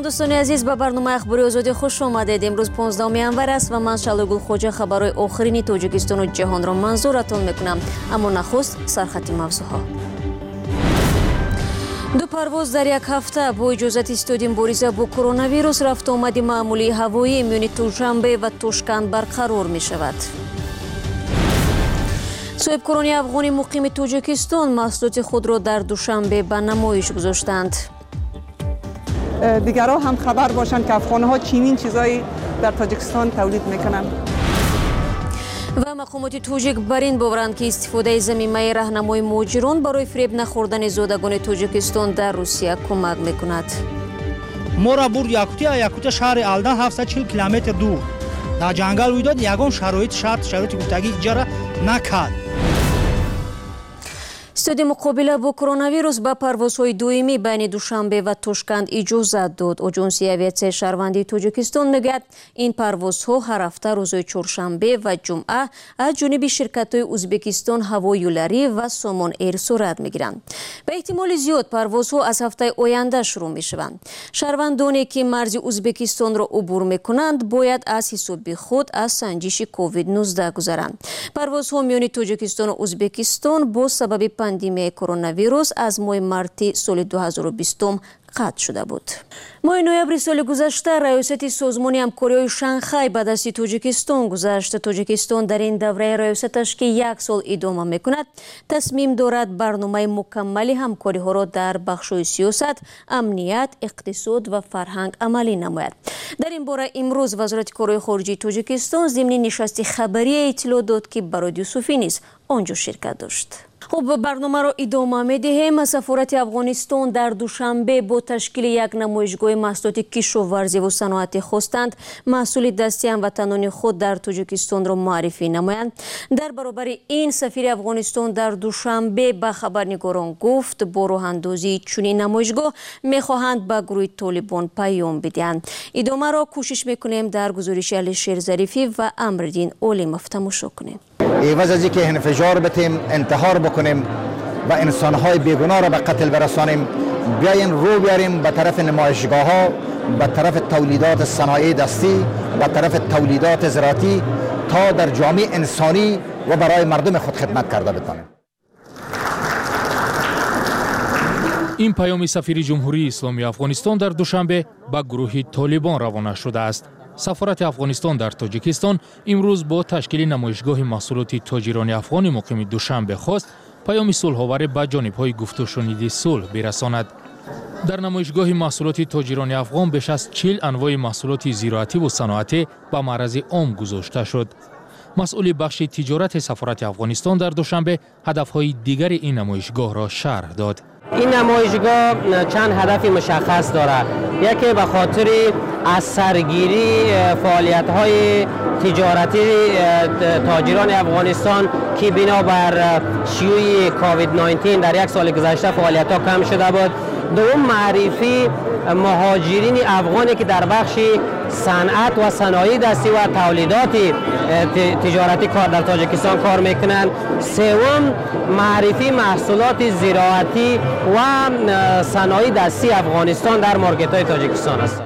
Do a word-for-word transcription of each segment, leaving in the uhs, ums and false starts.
دوستان عزیز، به برنامه اخباری آزادی خوش آمدید. امروز پانزدهم انور است و من شالگل خوجا خبرهای آخرین تاجیکستان و جهان را منظورتان میکنم. اما نخست سرخط موضوعها. دو پرواز در یک هفته با اجازت استودیم مبارزه با کرونا ویروس رفت آمد معمولی هوایی میان دوشنبه و توشکند برقرار می شود. صاحب کرانی افغانی مقیم تاجیکستان محصولات خود را در دوشنبه به نمایش گذاشتند. دیگرها هم خبر باشند که افغان‌ها چنین چیزایی در تاجیکستان تولید میکنند. و مقامات تاجیک بر این باورند که استفاده ضمیمه راهنمای مهاجران برای فریب نخوردن زادگان تاجیکستان در روسیه کمک میکند. ما را برد یاکوتیا یاکوتیا شهر الدن هفتصد و چهل کیلومتر دور در جنگل روی داد. یگان شرایط شرط شرایط گفتگی اجرا نکرد. استودی مقابله با کرونا ویروس به پروازهای دویمی بین دوشنبه و توشکند اجازت داد. آژانس اویاسیون شهروندی تاجیکستان میگوید این پروازها هر هفته روزهای چهارشنبه و جمعه از جانب شرکت‌های ازبکستان هوایولری و سامان ایر صورت میگیرند. به احتمال زیاد پروازها از هفته آینده شروع میشوند. شهروندانی که مرز ازبکستان را عبور میکنند باید از حساب خود از سنجش کووید نوزده گذرند. پروازها میان تاجیکستان و ازبکستان با سبب پاندمی کرونا ویروس از ماه مارت سال دو هزار و بیست قطع شده بود. ماه نوامبر سال گذشته ریاست سازمان همکاری شانگهای به دست تاجیکستان گذشت. تاجیکستان در این دوره ریاستش که یک سال ادامه میکند تصمیم دارد برنامه مکمل همکاری ها را در بخش‌های سیاست، امنیت، اقتصاد و فرهنگ عملی نماید. در این باره امروز وزارت کارهای خارجه تاجیکستان ضمن نشست خبری اطلاع داد که برای یوسفی نیز آنجا شرکت داشت. خب برنامه را ادامه می‌دهیم. سفارت افغانستان در دوشنبه با تشکیل یک نمایشگاه محصولات کشاورزی و صنعتی خواستند محصول دستی هموطنان خود در تاجیکستان را معرفی نمایند. در برابر این سفیر افغانستان در دوشنبه به خبرنگاران گفت با راه اندازی چنین نمایشگاه می‌خواهند به گروه طالبان پیام بدهند. ادامه را کوشش می‌کنیم در گزارش علی شیر ظریفی و امرالدین اولیموف تماشا کنیم. عوض از اینکه انفجار بتیم، انتحار بکنیم و انسانهای بیگناه را به قتل برسانیم، بیاین رو بیاریم به طرف نمایشگاه ها، به طرف تولیدات صنایع دستی، به طرف تولیدات زراعتی تا در جامعه انسانی و برای مردم خود خدمت کرده بتانیم. این پیام سفیر جمهوری اسلامی افغانستان در دوشنبه به گروه طالبان روانه شده است. سفارت افغانستان در تاجیکستان امروز با تشکیل نمایشگاه محصولات تاجران افغانی مقیم دوشنبه خواست پیام صلح‌آور به جانب‌های گفت و شنید صلح برساند. در نمایشگاه محصولات تاجران افغان بیش از چهل انواع محصولات زراعتی و صنعتی به معرض عام گذاشته شد. مسئول بخش تجارت سفارت افغانستان در دوشنبه هدف‌های دیگر این نمایشگاه را شرح داد. این نمایشگاه چند هدف مشخص دارد. یکی به خاطر از سرگیری فعالیت‌های تجارتی تاجران افغانستان که بنابر شیوع کووید نوزده در یک سال گذشته فعالیت‌ها کم شده بود. دوم معرفی مهاجرین افغانی که در بخش صنعت و صنایع دستی و تولیدات تجارتی کار در تاجیکستان کار میکنند. سوم معرفی محصولات زراعتی و صنایع دستی افغانستان در مارکت‌های تاجیکستان است.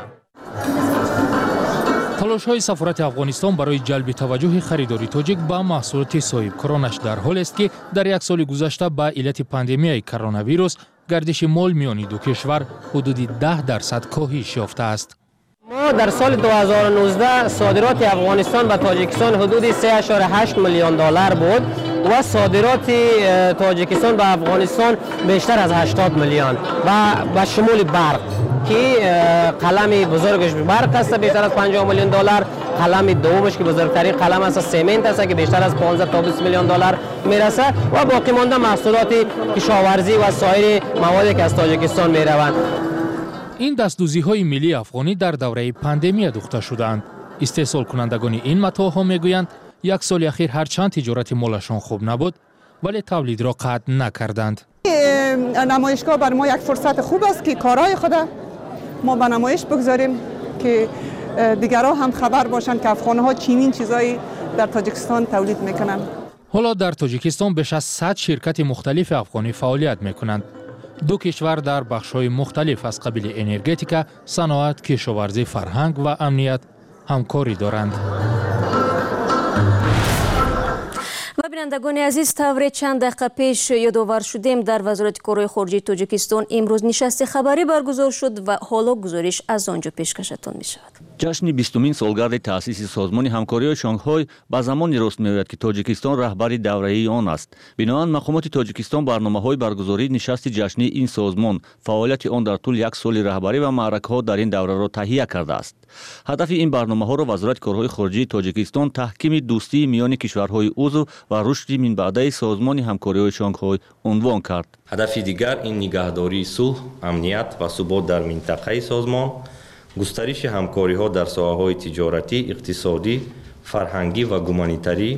تلاش‌های سفارت افغانستان برای جلب توجه خریداری تاجیک به محصولات صاحب کرانش در حال است که در یک سال گذشته به علت پاندمی کرونا ویروس گردش مال میان دو کشور حدود ده درصد کاهش یافته است. ما در سال دو هزار و نوزده صادرات افغانستان به تاجیکستان حدود سه و هشت میلیون دلار بود و صادرات تاجیکستان به افغانستان بیشتر از هشتاد میلیون و به شمول برق که قلم بزرگش برق است بیشتر از پنجاه میلیون دلار، قلم دومش که بزرگترین قلم است سمنت است که بیشتر از پانزده تا بیست میلیون دلار میرسه و باقی مانده محصولات کشاورزی و سایر موادی که از تاجیکستان میروند. این دستدوزی‌های ملی افغانی در دوره پاندمی دوخته شدند. استحصال کنندگان این متاعها میگویند یک سال اخیر هرچند تجارت مالشان خوب نبود ولی تولید را قطع نکردند. نمایشگاه بر ما یک فرصت خوب است که کارهای خود ما به نمایش بگذاریم که دیگرها هم خبر باشند که افغان‌ها چنین چیزایی در تاجیکستان تولید میکنند. حالا در تاجیکستان بیش از صد شرکت مختلف افغانی فعالیت میکنند. دو کشور در بخش‌های مختلف از قبیل انرژتیکا، صنعت، کشاورزی، فرهنگ و امنیت همکاری دارند. و بینندگان عزیز، طور چند دقیقه پیش یادآور شدیم در وزارت کارهای خارجه تاجیکستان امروز نشست خبری برگزار شد و حالا گزارش از آنجا پیشکشتان می شود. جشن بیستمین سالگرد تأسیس سازمان همکاری شانگهای با زمانی راست می‌آید که تاجیکستان رهبری دوره‌ای آن است. بنابراین مقامات تاجیکستان برنامه‌های برگزاری نشست جشنی این سازمان، فعالیت آن در طول یک سال رهبری و معرکه‌ها در این دوره را تهیه کرده است. هدف این برنامه‌ها را وزارت کارهای خارجه تاجیکستان تحکیم دوستی میان کشورهای عضو و رشد من بعد سازمان همکاری شانگهای عنوان کرد. هدف دیگر این نگهداری صلح، امنیت و ثبات در منطقه سازمان، گسترش همکاری‌ها در ساحه‌های تجارتی، اقتصادی، فرهنگی و گومانیتری،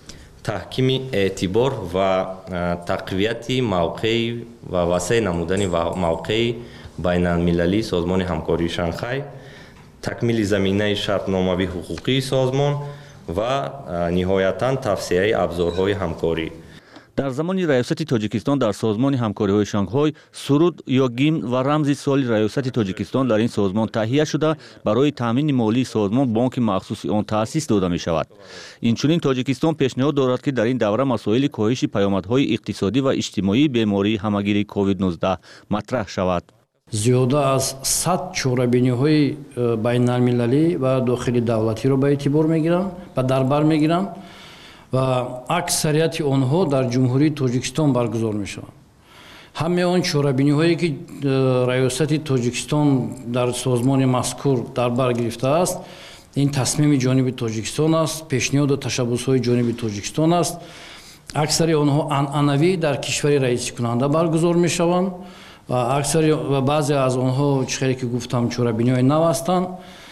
تحکیم اعتبار و تقویت موقع و وسع نمودن موقع بین المللی سازمان همکاری شانگهای، تکمیل زمینه شرطنامه‌ای حقوقی سازمان و نهایتاً توسعه ابزارهای همکاری. در زمان ریاست تاجیکستان در سازمان همکاری‌های شانگهای، سرود یا گیمن و رمز سال ریاست تاجیکستان در این سازمان تهیه شده برای تامین مالی سازمان بانک مخصوص آن تأسیس داده می شود. اینچنین تاجیکستان پیشنهاد دارد که در این دوره مسائل کاهش پیامدهای اقتصادی و اجتماعی بیماری همگیری کووید نوزده مطرح شود. زیاده از صد چهاربینی‌های بین المللی و داخلی دولتی را به اعتبار می‌گیرند و در بر می‌گیرند و اکثریت آنها در جمهوری تاجیکستان برگزار می‌شوند. همه آن چهاربینی‌هایی که ریاست تاجیکستان در سازمان مذکور در بر گرفته است، این تصمیم جانب تاجیکستان است، پیشنهاد و تشبس‌های جانب تاجیکستان است. اکثر آنها عنعنوی در کشور رئیس کننده برگزار می‌شوند و اکثر و بعضی از آنها چیزی که گفتم چهاربینی‌های نو هستند.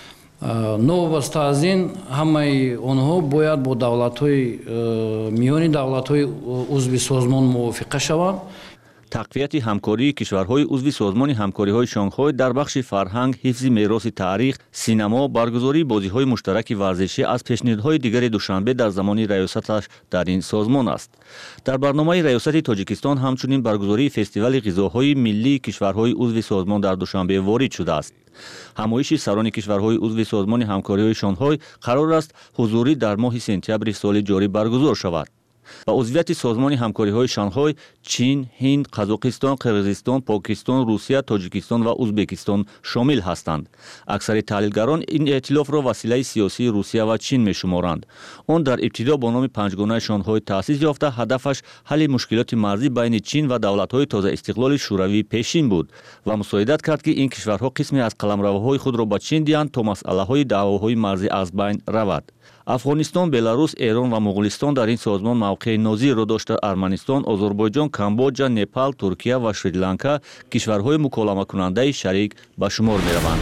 نوابسته از این همه آنها باید با دولت‌های میانی دولت‌های عضو سازمان موافقه شوند. تقویت همکاری کشورهای عضو سازمان همکاری‌های شانگهای در بخش فرهنگ، حفظ میراث تاریخ، سینما، برگزاری بازی‌های مشترک ورزشی از پیشنهادهای دیگر دوشنبه در زمان ریاستش در این سازمان است. در برنامه ریاست تاجیکستان همچنین برگزاری فستیوال غذاهای ملی کشورهای عضو سازمان در دوشنبه وارد شده است. همایش سران کشورهای عضو سازمان همکاری‌های شانگهای قرار است حضوری در ماه سپتامبر سال جاری برگزار شود. و عضویت سازمان همکاری‌های شانگهای چین، هند، قزاقستان، قرقیزستان، پاکستان، روسیه، تاجیکستان و ازبکستان شامل هستند. اکثر تحلیلگران این ائتلاف را وسیله سیاسی روسیه و چین می‌شمارند. آن در ابتدا با نام پنجگانه شانگهای تأسیس یافته، هدفش حل مشکلات مرزی بین چین و دولت‌های تازه استقلال شوروی پیشین بود و مساعدت کرد که این کشورها قسمی از قلمروهای خود را به چین دهند تا مسئله‌های دعواهای مرزی از بین رود. افغانستان، بلاروس، ایران و مغولستان در این سازمان موقع نظیر را داشته. ارمنستان، آذربایجان، کامبوجا، نپال، ترکیه و سریلانکا کشورهای مکالمه کننده شریک به شمار می روند.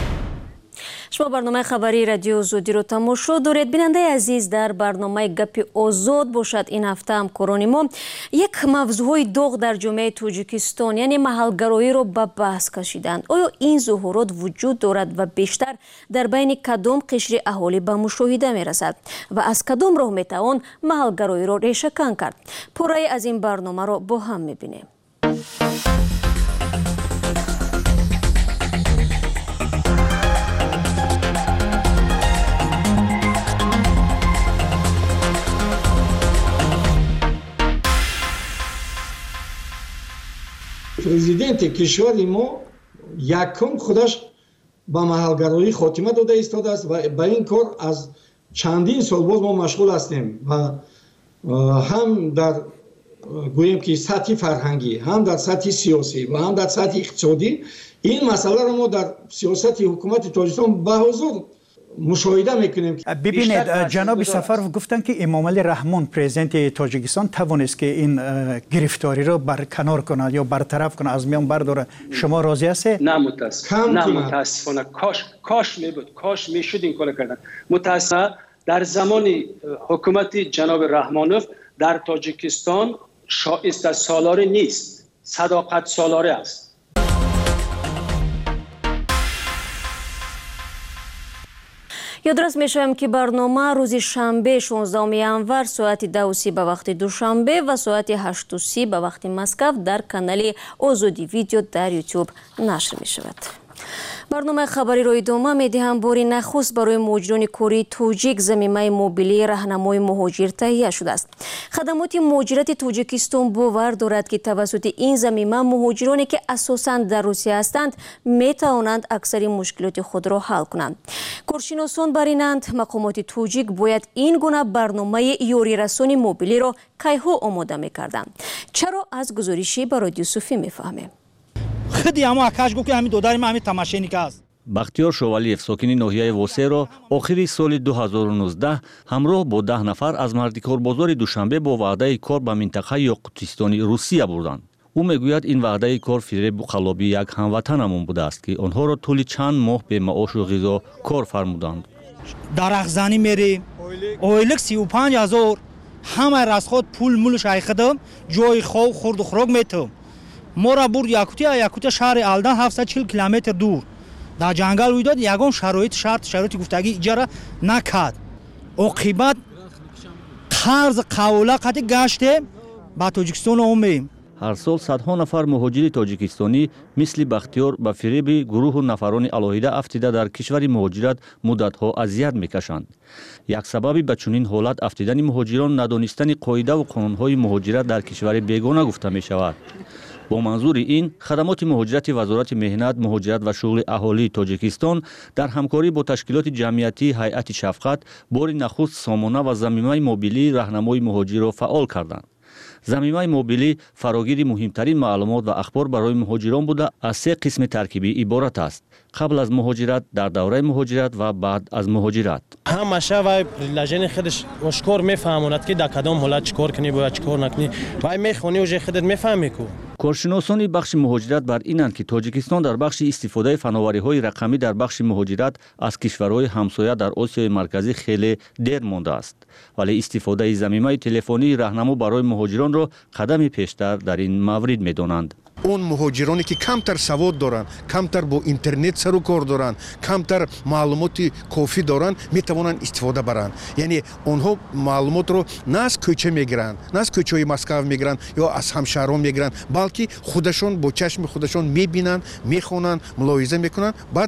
شما برنامه خبری رادیو زودی رو تماشا دارید. بیننده عزیز، در برنامه گپ آزاد باشد این هفته همکاران ما یک موضوع داغ در جامعه تاجیکستان یعنی محلگرایی رو به بحث کشیدند. آیا این ظهورات وجود دارد و بیشتر در بین کدام قشر اهالی به مشاهده می رسد و از کدام راه می توان محلگرایی رو ریشه کن کرد؟ پوره از این برنامه رو با هم می بینیم. پرزیدنت کشور ما یکم خودش با محلگرایی خاتمه داده ایستاده است و با این کار از چندین سال باز ما مشغول هستیم و هم در گوییم که سطح فرهنگی، هم در سطح سیاسی و هم در سطح اقتصادی این مسئله را ما در سیاست حکومت تاجیکستان به حضور مشاهده میکنیم. ببینید جناب سفر گفتن که امام علی رحمان پرزیدنت تاجیکستان توانست که این گرفتاری را برکنار کنه یا برطرف کنه، از میان برداره. شما راضی هستید؟ نه متاسفانه نه متاسفانه کاش کاش میبود، کاش میشد این کار کردن. متاسفانه در زمان حکومت جناب رحمانوف در تاجیکستان شایسته سالاری نیست، صداقت سالاری است. یادرس میشویم که برنامه روز شنبه شانزدهم январ ساعت دو و سی به وقت دوشنبه و ساعت هشت و سی به وقت مسکو در کانال آزادی ویدیو در یوتیوب نشر می شود. برنامه خبری را ادامه میدهم. باری نخست برای مهاجران کره تاجیک ضمیمه موبیلی راهنمای مهاجر تهیه شده است. خدمات مهاجرت تاجیکستان باور دارد که توسط این ضمیمه مهاجرانی که اساساً در روسیه هستند می توانند اکثر مشکلات خود را حل کنند. کارشناسان برینند مقامات تاجیک باید این گونه برنامه یاری رسانی موبیلی را کیها آماده می کردند. چرا؟ از گزارشی برای یوسفی می فهمیم. бахтиёр шовалиев сокини ноҳияи восеро охири соли ду ҳазору нуздаҳ ҳамроҳ бо даҳ нафар аз мардикорбозори душанбе бо ваъдаи кор ба минтақаи ёқутистони русия бурданд. ӯ мегӯяд ин ваъдаи кор фиребу қаллобии як ҳамватанамон будааст ки онҳоро тӯли чанд моҳ бемаошу ғизо кор фармуданд. дарахтзанӣ мерем, ойлик сию панҷ ҳазор, ҳамаи расход пул мул шайхидам, ҷои хов хурду хӯрок метавам. мора бурд якутия якутия шаҳри алдан ҳафтсад чил километр дур дар ҷангал рӯй дод. ягон шароити шарт шароити гуфтагии иҷара накард. оқибат қарз қавла қати гаштем ба тоҷикистон омем. ҳар сол садҳо нафар муҳоҷири тоҷикистонӣ мисли бахтиёр ба фиреби гурӯҳу нафарони алоҳида афтида дар кишвари муҳоҷират муддатҳо азият мекашанд. як сабаби ба чунин ҳолат афтидани муҳоҷирон надонистани қоидаву қонунҳои муҳоҷират дар кишвари бегона гуфта мешавад. бо манзури ин хадамоти муҳоҷирати вазорати меҳнат муҳоҷират ва шуғли аҳолии тоҷикистон дар ҳамкорӣ бо ташкилоти ҷамъиятии ҳайати шафқат бори нахуст сомона ва замимаи мобилии раҳнамои муҳоҷирро фаъол карданд. замимаи мобилӣ фарогири муҳимтарин маълумот ва ахбор барои муҳоҷирон буда аз се қисми таркибӣ иборат аст: қабл аз муҳоҷират, дар давраи муҳоҷират ва баъд аз муҳоҷират. ҳамаша вай лажени худаш ошкор мефаҳмонад ки дар кадом ҳолат чӣ кор кунӣ бояд чӣ кор накунӣ. вай мехонӣ уже худат мефаҳмӣ ку. коршиносони бахши муҳоҷират бар инанд ки тоҷикистон дар бахши истифодаи фановариҳои рақамӣ дар бахши муҳоҷират аз кишварҳои ҳамсоя дар осиёи марказӣ хеле дер мондааст, вале истифодаи замимаи телефонии раҳнамо барои муҳоҷиронро қадами пештар дар ин маврид медонанд. он муҳоҷироне ки камтар савод доранд, камтар бо интернет сару кор доранд, камтар маълумоти кофӣ доранд, метавонанд истифода баранд. яъне онҳо маълумотро на аз кӯча мегиранд, на аз кӯчаҳои Москав мегиранд ё аз ҳамшаҳрон мегиранд, балки худашон бо чашми худашон мебинанд, мехонанд, мулоҳиза мекунанд, баъд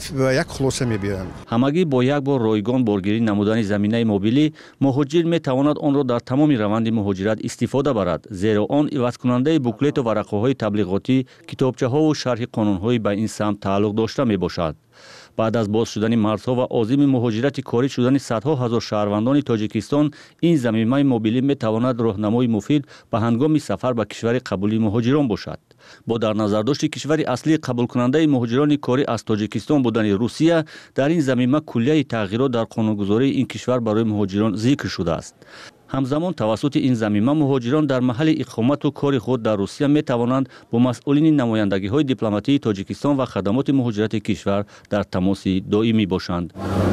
як хулоса мебиёянд. ҳамагӣ бо як бор ройгон боргирӣ намудани заминаи мобилӣ муҳоҷир метавонад онро дар тамоми раванди муҳоҷират истифода барад, зеро он ивазкунандаи буклету варақаҳои таблиғотӣ, китобчаҳову шарҳи қонунҳои ба ин самт тааллуқ дошта мебошад. баъд аз боз шудани марзҳо ва озими муҳоҷирати корӣ шудани садҳо ҳазор шаҳрвандони тоҷикистон, ин замимаи мобилӣ метавонад роҳнамои муфид ба ҳангоми сафар ба кишвари қабули муҳоҷирон бошад. бо дар назардошти кишвари аслии қабулкунандаи муҳоҷирони корӣ аз тоҷикистон будани русия, дар ин замима куллияи тағйирот дар қонунгузории ин кишвар барои муҳоҷирон зикр шудааст. ҳамзамон тавассути ин замима муҳоҷирон дар маҳалли иқомату кори худ дар русия метавонанд бо масъулини намояндагиҳои дипломатии тоҷикистон ва хадамоти муҳоҷирати кишвар дар тамоси доимӣ бошанд.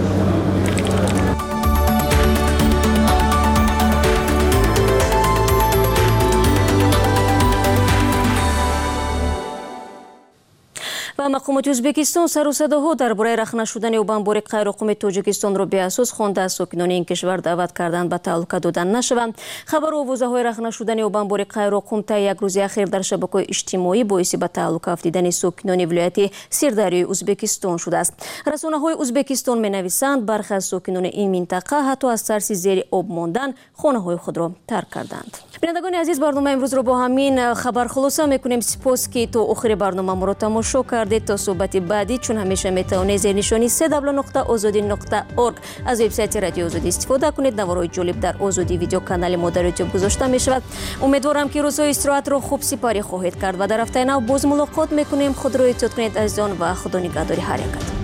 و مقامات ازبکستان سر و صداها درباره رخ نشدن ابانبار قیرقم تاجیکستان را به اساس خوانده از ساکنان این کشور دعوت کردند به تعلق دادن نشوند. خبر آوازه های رخ نشدن ابانبار قیرقم تا یک روز اخیر در شبکه‌های اجتماعی باعث به تعلق افتیدن ساکنان ولایت سردریای ازبکستان شده است. رسانه‌های ازبکستان می‌نویسند برخی از ساکنان این منطقه حتی از ترس زیر آب ماندن خانه‌های خود را ترک کردند. بینندگان عزیز، برنامه امروز را با همین خبر خلاصه می‌کنیم. سپاس که تا آخر برنامه ما را تماشا کردید. تا صحبت بعدی چون همیشه میتونید زیر نشانی سه دبل نقطه آزادی نقطه اورگ از وبسایت رادیو آزادی استفاده کنید. نوارهای جالب در آزادی ویدیو کانال ما در یوتیوب گذاشته می شود. امیدوارم که روزهای استراحت را خوب سپری خواهید کرد و در هفته نو باز ملاقات میکنیم. خود را احتیاط کنید عزیزان و خدا نگهدار هر یک.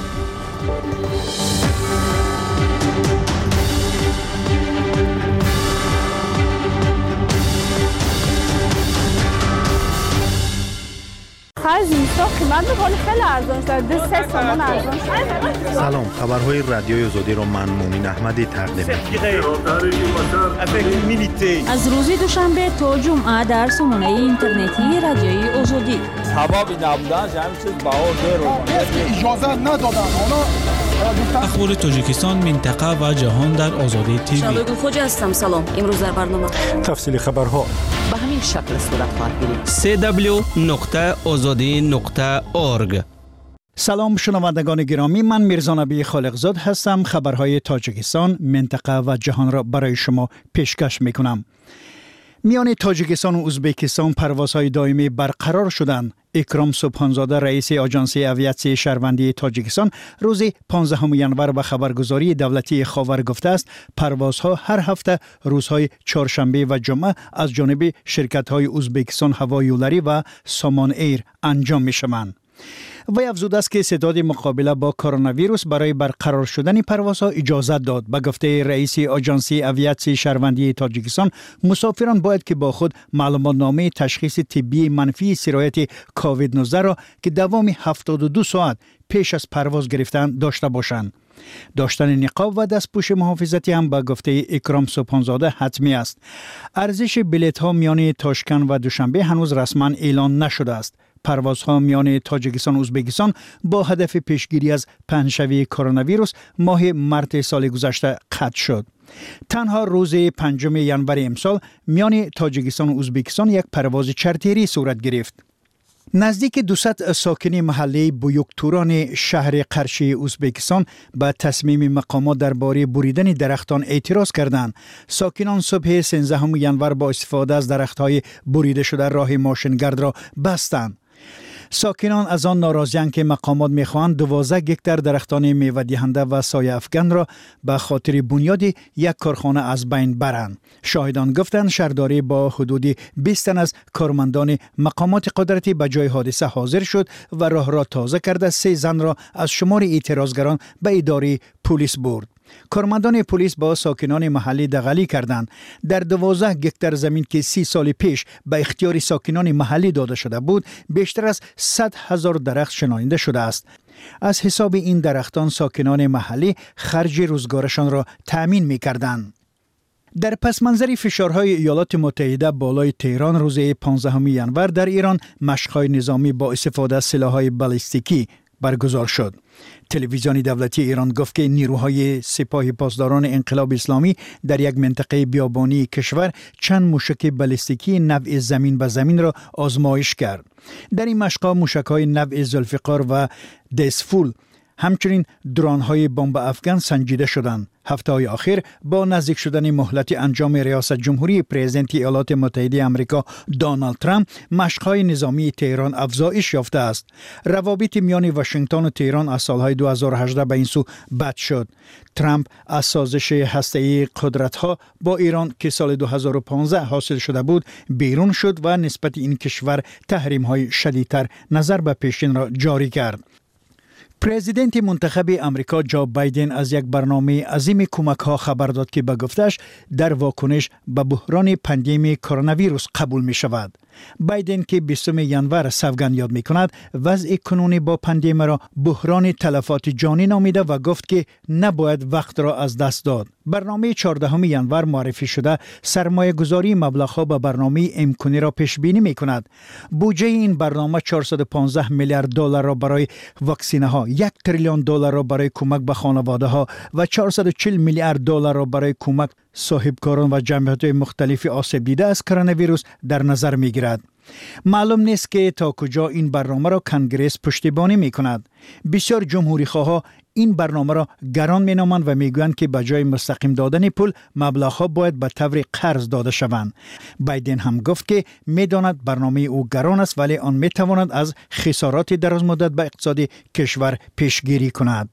خرج اینستا قیمت بخوری خیلی ارزان شد. دو سه سامان ارزان شد. سلام، خبرهای رادیوی آزادی را من مومین احمدی تقدیم می‌کنم. از روز دوشنبه تا جمعه در سامانه اینترنتی رادیوی آزادی. حبابی نبودن همین چیز باور داره. اجازه ندادن. اخبار تاجیکستان، منطقه و جهان در آزادی تیوی. شادو خوج هستم. سلام. امروز در برنامه تفصیل خبرها به همین شکل صورت خواهد گرفت. سی دبلیو نقطه آزادی نقطه اورگ. سلام شنوندگان گرامی، من میرزا نبی خالقزاد هستم. خبرهای تاجیکستان، منطقه و جهان را برای شما پیشکش میکنم. میان تاجیکستان و ازبکستان پروازهای دائمی برقرار شدند. اکرام سبحانزاده رئیس آژانس اویاسیون شهروندی تاجیکستان روز پانزدهم ژانویه به خبرگزاری دولتی خاور گفته است پروازها هر هفته روزهای چهارشنبه و جمعه از جانب شرکت‌های ازبکستان هوایولری و سامان ایر انجام می‌شوند. وی افزوده است که استعداد مقابله با کرونا ویروس برای برقرار شدن پروازها اجازه داد. به گفته رئیس آژانس اویاسیون شهروندی تاجیکستان، مسافران باید که با خود معلومات نامه تشخیص طبی منفی سرایت کووید نوزده را که دوام هفتاد و دو ساعت پیش از پرواز گرفتن داشته باشند. داشتن نقاب و دستپوش محافظتی هم به گفته اکرام سبحانزاده حتمی است. ارزش بلیط ها میان تاشکند و دوشنبه هنوز رسما اعلان نشده است. پروازها میان تاجیکستان و ازبکستان با هدف پیشگیری از پهنشوی کرونا ویروس ماه مارس سال گذشته قطع شد. تنها روز پنجم ژانویه امسال میان تاجیکستان و ازبکستان یک پرواز چارتری صورت گرفت. نزدیک دویست ساکنی محله بویوکتوران شهر قرشی ازبکستان به تصمیم مقامات درباره بریدن درختان اعتراض کردند. ساکنان صبح سیزدهم ژانویه با استفاده از درخت‌های بریده شده راه ماشینگرد را بستند. ساکنان از آن ناراضی‌اند که مقامات می‌خواهند دوازده گکتار درختان میوه دهنده و سایه افکن را به خاطر بنیاد یک کارخانه از بین برند. شاهدان گفتند شهرداری با حدود بیست تن از کارمندان مقامات قدرتی به جای حادثه حاضر شد و راه را تازه کرده سه زن را از شمار اعتراضگران به اداره پلیس برد. کارمندان پلیس با ساکنان محلی دغلی کردند. در دوازده گکتار زمین که سی سال پیش به اختیار ساکنان محلی داده شده بود، بیشتر از صد هزار درخت شنانده شده است. از حساب این درختان ساکنان محلی خرج روزگارشان را تأمین می کردند. در پس منظر فشارهای ایالات متحده بالای تهران روز پانزدهم ژانویه در ایران مشق‌های نظامی با استفاده از سلاح‌های بالستیکی برگزار شد. تلویزیون دولتی ایران گفت که نیروهای سپاه پاسداران انقلاب اسلامی در یک منطقه بیابانی کشور چند موشک بالستیکی نوع زمین به زمین را آزمایش کرد. در این مشق‌ها موشک‌های نوع ذوالفقار و دسفول همچنین درون‌های بمب افغان سنجیده شدند. هفته‌های اخیر با نزدیک شدن مهلت انجام ریاست جمهوری پرزیدنت ایالات متحده آمریکا دونالد ترامپ، مشق‌های نظامی تهران افزایش یافته است. روابط میان واشنگتن و تهران از سالهای دو هزار و هجده به این سو بد شد. ترامپ از سازش هسته‌ای قدرت‌ها با ایران که سال دو هزار و پانزده حاصل شده بود بیرون شد و نسبت این کشور تحریم‌های شدیدتر نظر به پیشین را جاری کرد. پرزیدنت منتخب امریکا جو بایدن از یک برنامه عظیم کمک‌ها خبر داد که به گفتش در واکنش به بحران پاندمی کرونا ویروس قبول می شود. بایدن که بیستم ژانویه سوگند یاد می کند وضع کنونی با پاندمی را بحران تلفات جانی نامیده و گفت که نباید وقت را از دست داد. برنامه چهاردهم ژانویه معرفی شده سرمایه گذاری مبلغ‌ها به برنامه امکانی را پیش بینی می کند. بودجه این برنامه چهارصد و پانزده میلیارد دلار را برای واکسینه ها، یک تریلیون دلار را برای کمک به خانواده ها و چهارصد و چهل میلیارد دلار را برای کمک صاحبکاران و جمعیت‌های مختلف آسیب دیده از کرونا ویروس در نظر می گیرد. معلوم نیست که تا کجا این برنامه را کنگره پشتیبانی می کند. بسیار جمهوری خواها این برنامه را گران می نامند و می گویند که بجای مستقیم دادن پول مبلغ‌ها باید به طور قرض داده شوند. بایدن هم گفت که می داند برنامه او گران است ولی آن می تواند از خسارات دراز مدت به اقتصاد کشور پیشگیری کند.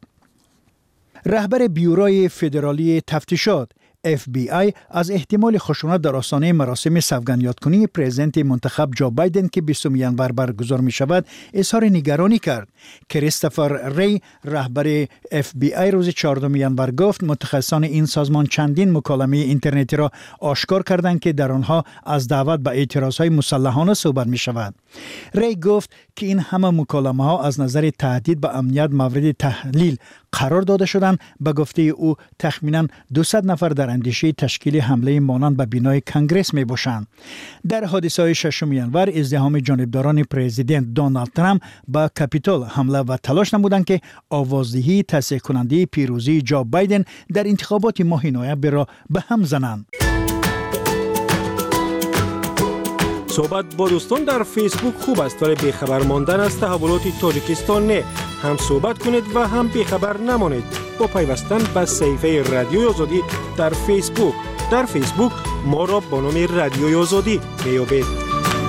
رهبر بیوروی فدرالی تفتیشات اف بی آی از احتمال خشونت در آستانه مراسم سوگند یادکنی پرزیدنت منتخب جو بایدن که بیستم ژانویه برگزار می شود اظهار نگرانی کرد. کریستوفر ری رهبر اف بی آی روز چهاردهم ژانویه گفت متخصصان این سازمان چندین مکالمه اینترنتی را آشکار کردند که در آنها از دعوت به اعتراضهای مسلحانه صحبت می شود. ری گفت که این همه مکالمه ها از نظر تهدید به امنیت مورد تحلیل قرار داده شدند. به گفته او تخمیناً دویست نفر در اندیشه تشکیل حمله مانند به بینای کنگرس می باشند. در حادثه ششم ژانویه ازدحام جانبداران پرزیدنت دونالد ترامپ به کاپیتول حمله و تلاش نمودند که آوازدهی تصحیح کننده پیروزی جو بایدن در انتخابات ماه نوامبر را به هم زنند. صحبت با دوستان در فیسبوک خوب است ولی بیخبر ماندن از تحولات تاجیکستان نه. هم صحبت کنید و هم بیخبر نمانید با پیوستن به صفحه رادیوی آزادی در فیسبوک. در فیسبوک ما را با نام رادیوی آزادی میابید.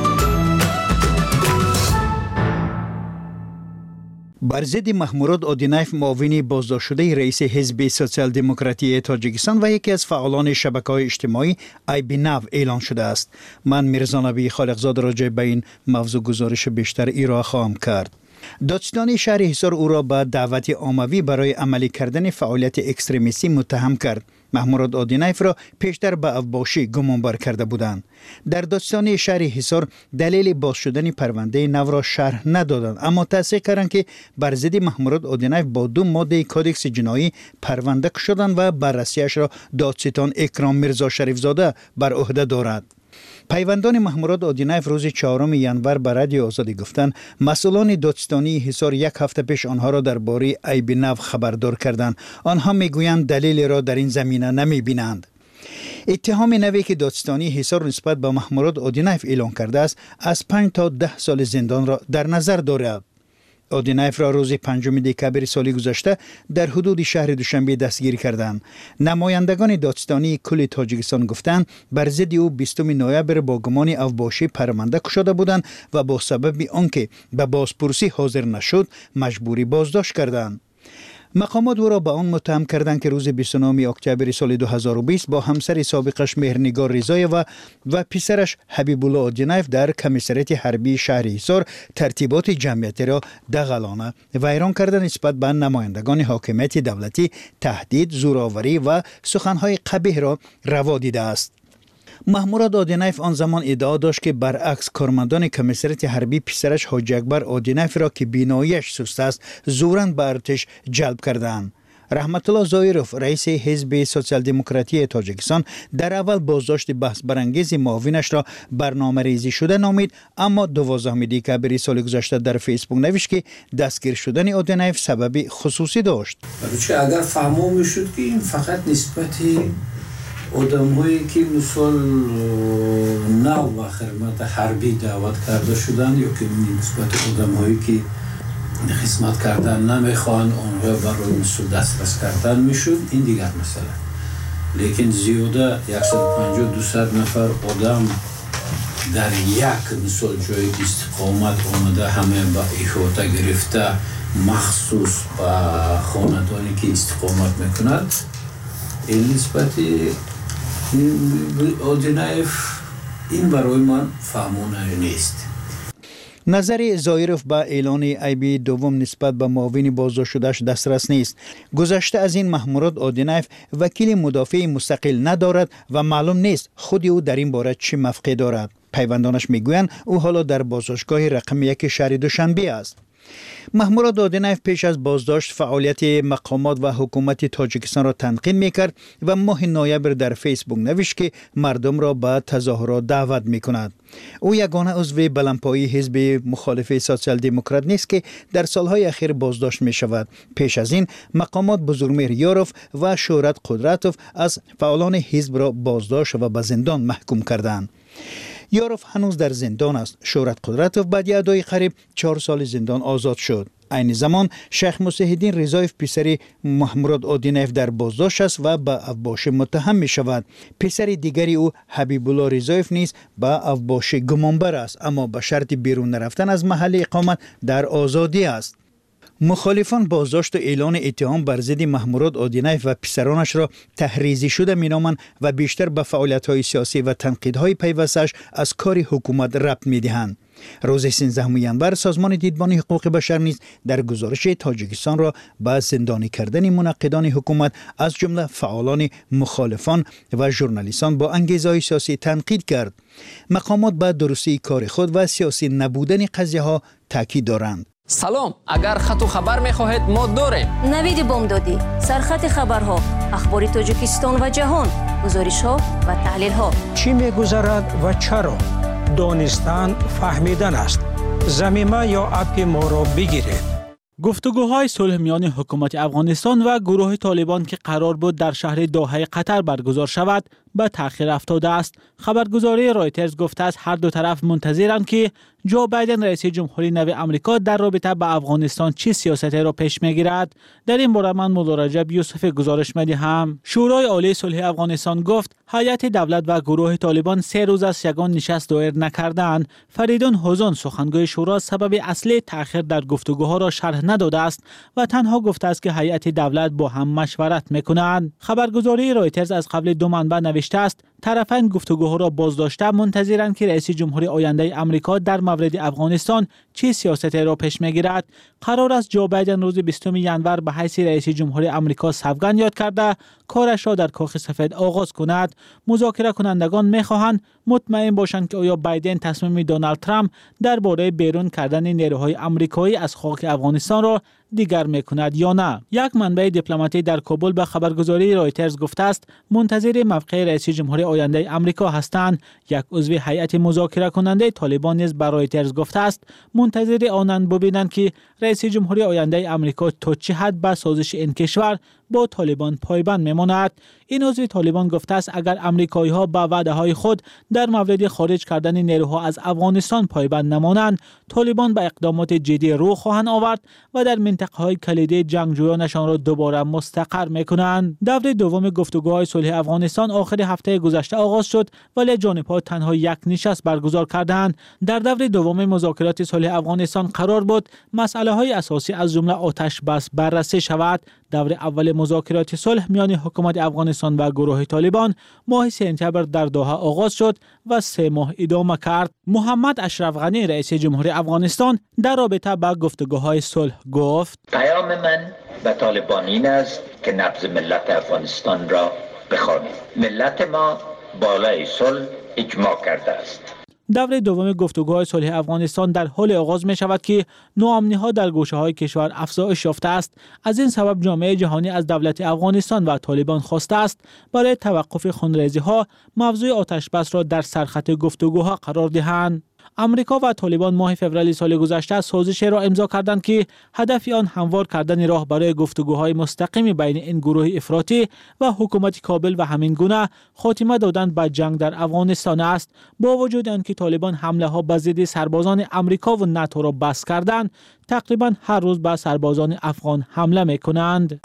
بر ضد محمود آدینایف معاون بازداشت شده رئیس حزب سوسیال دموکراتی تاجیکستان و یکی از فعالان شبکه‌های اجتماعی آیبیناو اعلان شده است. من میرزا نبی خالقزاده راجع به این موضوع گزارش بیشتر ارائه خواهم کرد. دادستان شهر حصار او را به دعوت عمومی برای عملی کردن فعالیت اکستریمیستی متهم کرد. محمود آدینایف را پیشتر به افباشی گمانبر کرده بودند. در دادستان شهر حصار دلیل باز شدن پرونده نو را شرح ندادند، اما تصدیق کردند که بر ضد محمود آدینایف با دو ماده کدکس جنایی پرونده شدند و بررسیش را دادستان اکرام میرزا شریف زاده بر عهده دارد. پیوندان محمود آدینایف روز چهارم ژانویه به رادیو آزادی گفتند مسئولان دادستانی حصار یک هفته پیش آنها را درباره آیبیناو خبردار کردند. آنها میگویند دلیلی را در این زمینه نمیبینند. اتهام نوی که دادستانی حصار نسبت به محمود آدینایف اعلان کرده است از پنج تا ده سال زندان را در نظر دارد. آدینایف را روز پنجم دکامبر سال گذشته در حدود شهر دوشنبه دستگیر کردند. نمایندگان دادستانی کل تاجیکستان گفتند بر ضد او بیستم نوامبر با گمان افباشی پرونده شده بودند و با سبب آنکه به بازپرسی حاضر نشد مجبوری بازداشت کردند. مقامات او را به آن متهم کردند که روز بیست و نهم اکتبر سال دو هزار و بیست با همسر سابقش مهرنگار رضایeva و پسرش حبیب الله آدینایف در کمیسریت حربی شهر حصار ترتیبات جمعیتی را دغلانه ویران کردند. نسبت به نمایندگان حاکمیت دولتی تهدید، زورآوری و سخنهای قبیح را روا دیده است. محمود آدینایف آن زمان ادعا داشت که برعکس کارمندان کمیسریت حربی پسرش حاجی اکبر آدینایف را که بیناییش سست است زوراً به ارتش جلب کردند. رحمت الله زایروف رئیس حزب سوسیال دموکراتی تاجیکستان در اول بازداشت بحث برانگیز معاونش را برنامه‌ریزی شده نامید، اما دوازدهم دکامبر سال گذشته در فیسبوک نوشت که دستگیر شدن آدینایف سبب خصوصی داشت. چه اگر فهمو میشد که این فقط نسبتی آدم هایی که مثال نو و خدمت حربی دعوت کرده شدن یا که نسبت آدم هایی که خدمت کردن نمیخوان آنها برای مثال دسترس کردن میشد، این دیگر مسئله. لیکن زیاده صد و پنجاه دویست نفر آدم در یک مثال جای استقامت آمده همه با احاطه گرفته مخصوص با خاندانی که استقامت میکند، این نسبتی آدینایف این برای من فهمانه نیست. نظر زایروف به اعلان ایبی دوم نسبت به معاون بازداشت شدهش دسترس نیست. گذشته از این محمود آدینایف وکیل مدافع مستقل ندارد و معلوم نیست خود او در این باره چه موقع دارد. پیوندانش میگویند او حالا در بازداشتگاه رقم یک شهر دوشنبه است. محمود آدینایف پیش از بازداشت فعالیت مقامات و حکومت تاجیکستان را تنقید میکرد و ماه نوامبر در فیسبوک نوشت که مردم را به تظاهرات دعوت میکند. او یگانه عضو بلندپایه حزب مخالف سوسیال دموکرات نیست که در سالهای اخیر بازداشت می شود. پیش از این مقامات بزرگمهر یاروف و شهرت قدرتوف از فعالان حزب را بازداشت و به زندان محکوم کردند. یاروف هنوز در زندان است. شهرت قدرتوف بعد ادای قریب چهار سال زندان آزاد شد. این زمان شیخ مسیحالدین رضایف پسر محمود آدینایف در بازداشت است و به افباشی متهم می شود. پسر دیگری او حبیب الله رضایف نیز به افباشی گمانبر است، اما به شرط بیرون نرفتن از محل اقامت در آزادی است. مخالفان بازداشت و اعلان اتهام بر ضد محمود آدینایف و پسرانش را تحریزی شده مینامند و بیشتر به فعالیت‌های سیاسی و تنقیدهای پیوستش از کار حکومت ربط می‌دهند. روز سیزدهم ژانویه سازمان دیدبان حقوق بشر نیز در گزارش تاجیکستان را به زندانی کردن منقدان حکومت از جمله فعالان مخالفان و ژورنالیستان با انگیزه‌های سیاسی تنقید کرد. مقامات به درستی کار خود و سیاسی نبودن قضیه ها تاکید دارند. سلام، اگر خط و خبر می‌خواهید ما داریم. نوید بامدادی، سرخط خبرها، اخبار تاجیکستان و جهان، گزارش‌ها و تحلیل‌ها. چی می‌گذرد و چرا؟ دانستن فهمیدن است. ضمیمه یا اپ ما را بگیرید. گفتگوهای صلح میان حکومت افغانستان و گروه طالبان که قرار بود در شهر دوحه قطر برگزار شود به تأخیر افتاده است. خبرگزاری رایترز گفته است هر دو طرف منتظرند که جو بایدن رئیس جمهوری نو آمریکا در رابطه با افغانستان چه سیاستی را پیش میگیرد. در این باره من مولا رجب یوسف گزارش میدهم. شورای عالی صلح افغانستان گفت هیئت دولت و گروه طالبان سه روز از یگان نشست دایر نکردند. فریدون حزون سخنگوی شورا سبب اصلی تأخیر در گفتگوها را شرح نداده است و تنها گفته است که هیئت دولت با هم مشورت میکنند. خبرگزاری رایترز از قبل دو منبع نوشته است طرفین گفتگوها را بازداشته منتظرند که رئیس جمهوری آینده آمریکا در مورد افغانستان چه سیاستی را پیش میگیرد. قرار است جو بایدن روز بیستم ژانویه به حیث رئیس جمهوری آمریکا سوگند یاد کرده کارش را در کاخ سفید آغاز کند. مذاکره کنندگان میخواهند مطمئن باشند که آیا بایدن تصمیم دونالد ترامپ درباره بیرون کردن نیروهای آمریکایی از خاک افغانستان را دیگر میکند یا نه. یک منبع دیپلماتی در کابل به خبرگزاری رایترز گفته است منتظر موقع رئیس جمهوری آینده آمریکا هستند. یک عضو هیئت مذاکره کننده طالبان نیز به رایترز گفته است منتظر آنند ببینند که رئیس جمهوری آینده آمریکا تا چه حد به سازش این کشور با طالبان پایبند میماند. این عضو طالبان گفته است اگر آمریکایی ها به وعده های خود در مورد خارج کردن نیروها از افغانستان پایبند نمانند، طالبان به اقدامات جدی رو خواهند آورد و در منطقه های کلیدی جنگجویانشان را دوباره مستقر میکنند. دور دوم گفتگوهای صلح افغانستان آخر هفته گذشته آغاز شد ولی جانبها تنها یک نشست برگزار کردند. در دور دوم مذاکرات صلح افغانستان قرار بود مسئله های اساسی از جمله آتش بس بررسی شود. دور اول مذاکرات صلح میان حکومت افغانستان و گروه طالبان ماه سپتامبر در دوحه آغاز شد و سه ماه ادامه کرد. محمد اشرف غنی رئیس جمهوری افغانستان در رابطه با گفتگوهای صلح گفت پیام من به طالبان این است که نبض ملت افغانستان را بخوانید. ملت ما بالای صلح اجماع کرده است. دور دوم گفتگوهای صلح افغانستان در حال آغاز می شود که ناامنی ها در گوشه های کشور افزایش یافته است. از این سبب جامعه جهانی از دولت افغانستان و طالبان خواسته است برای توقف خونریزی ها موضوع آتش بس را در سرخط گفتگوها قرار دهند. امریکا و طالبان ماه فوریه سال گذشته سازشی را امضا کردند که هدف آن هموار کردن راه برای گفتگوهای مستقیم بین این گروه افراطی و حکومت کابل و همین گونه خاتمه دادن به جنگ در افغانستان است. با وجود آنکه طالبان حمله ها به ضد سربازان امریکا و ناتو را بس کردند، تقریبا هر روز به سربازان افغان حمله میکنند.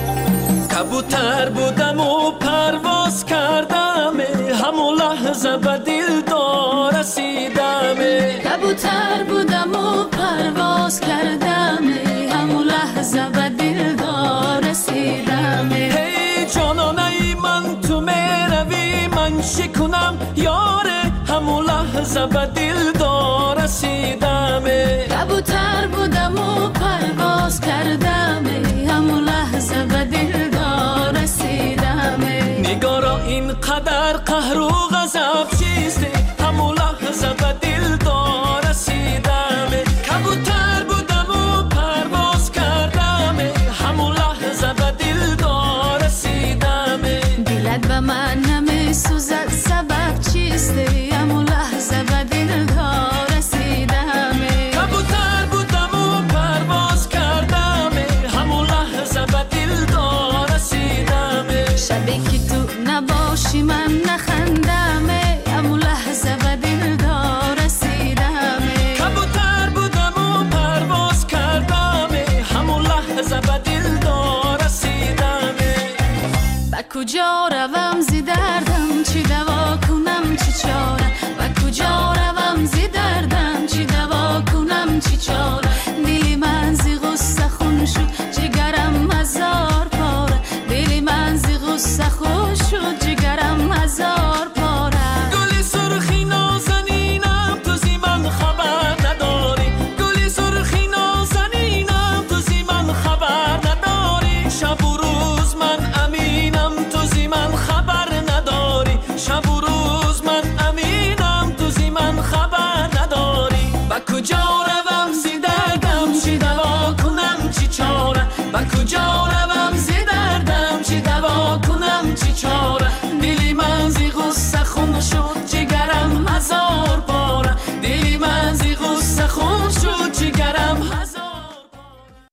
کبوتر بودم و پرواز کردم، همون لحظه به دلدار رسیدم. کبوتر بودم و پرواز کردم، همون لحظه به دلدار رسیدم. هی جانانه من تو میروی من شکنم یاره، همون لحظه به دلدار رسیدم. کبوتر بودم و پرواز کردم، همون لحظه به دلدار رسیدم. نگارا اینقدر قهر و غضب چیسته، همون لحظه به دلدار رسیدم. کبوتر بودم و پرواز کردم، همون لحظه به دلدار رسیدم. دلت به من نمیسوزد سبب چیسته، همون لحظه به دلدار رسیدم. کبوتر بودم و پرواز کردم، همون لحظه به دلدار رسیدم. شبی که تو نباشی من نخندم، همون لحظه به دلدار رسیدم. کبوتر بودم و پرواز کردم، همون لحظه به دلدار رسیدم. به کجا روم زی دردم، چی دوا کنم چی چاره. به کجا روم زی دردم، چی دوا کنم چی چاره. دلی من زی غصه خون شد، جگرم هزار پاره. دلی من زی غصه خون شد، جگرم هزار پاره. گلی سرخی نازنینم تو زی من خبر نداری. گلی سرخی نازنینم تو زی من خبر نداری. شب و روز من امینم تو زی من خبر نداری. شب و روز من امینم تو زی من خبر نداری. با کجا روم زی دردم،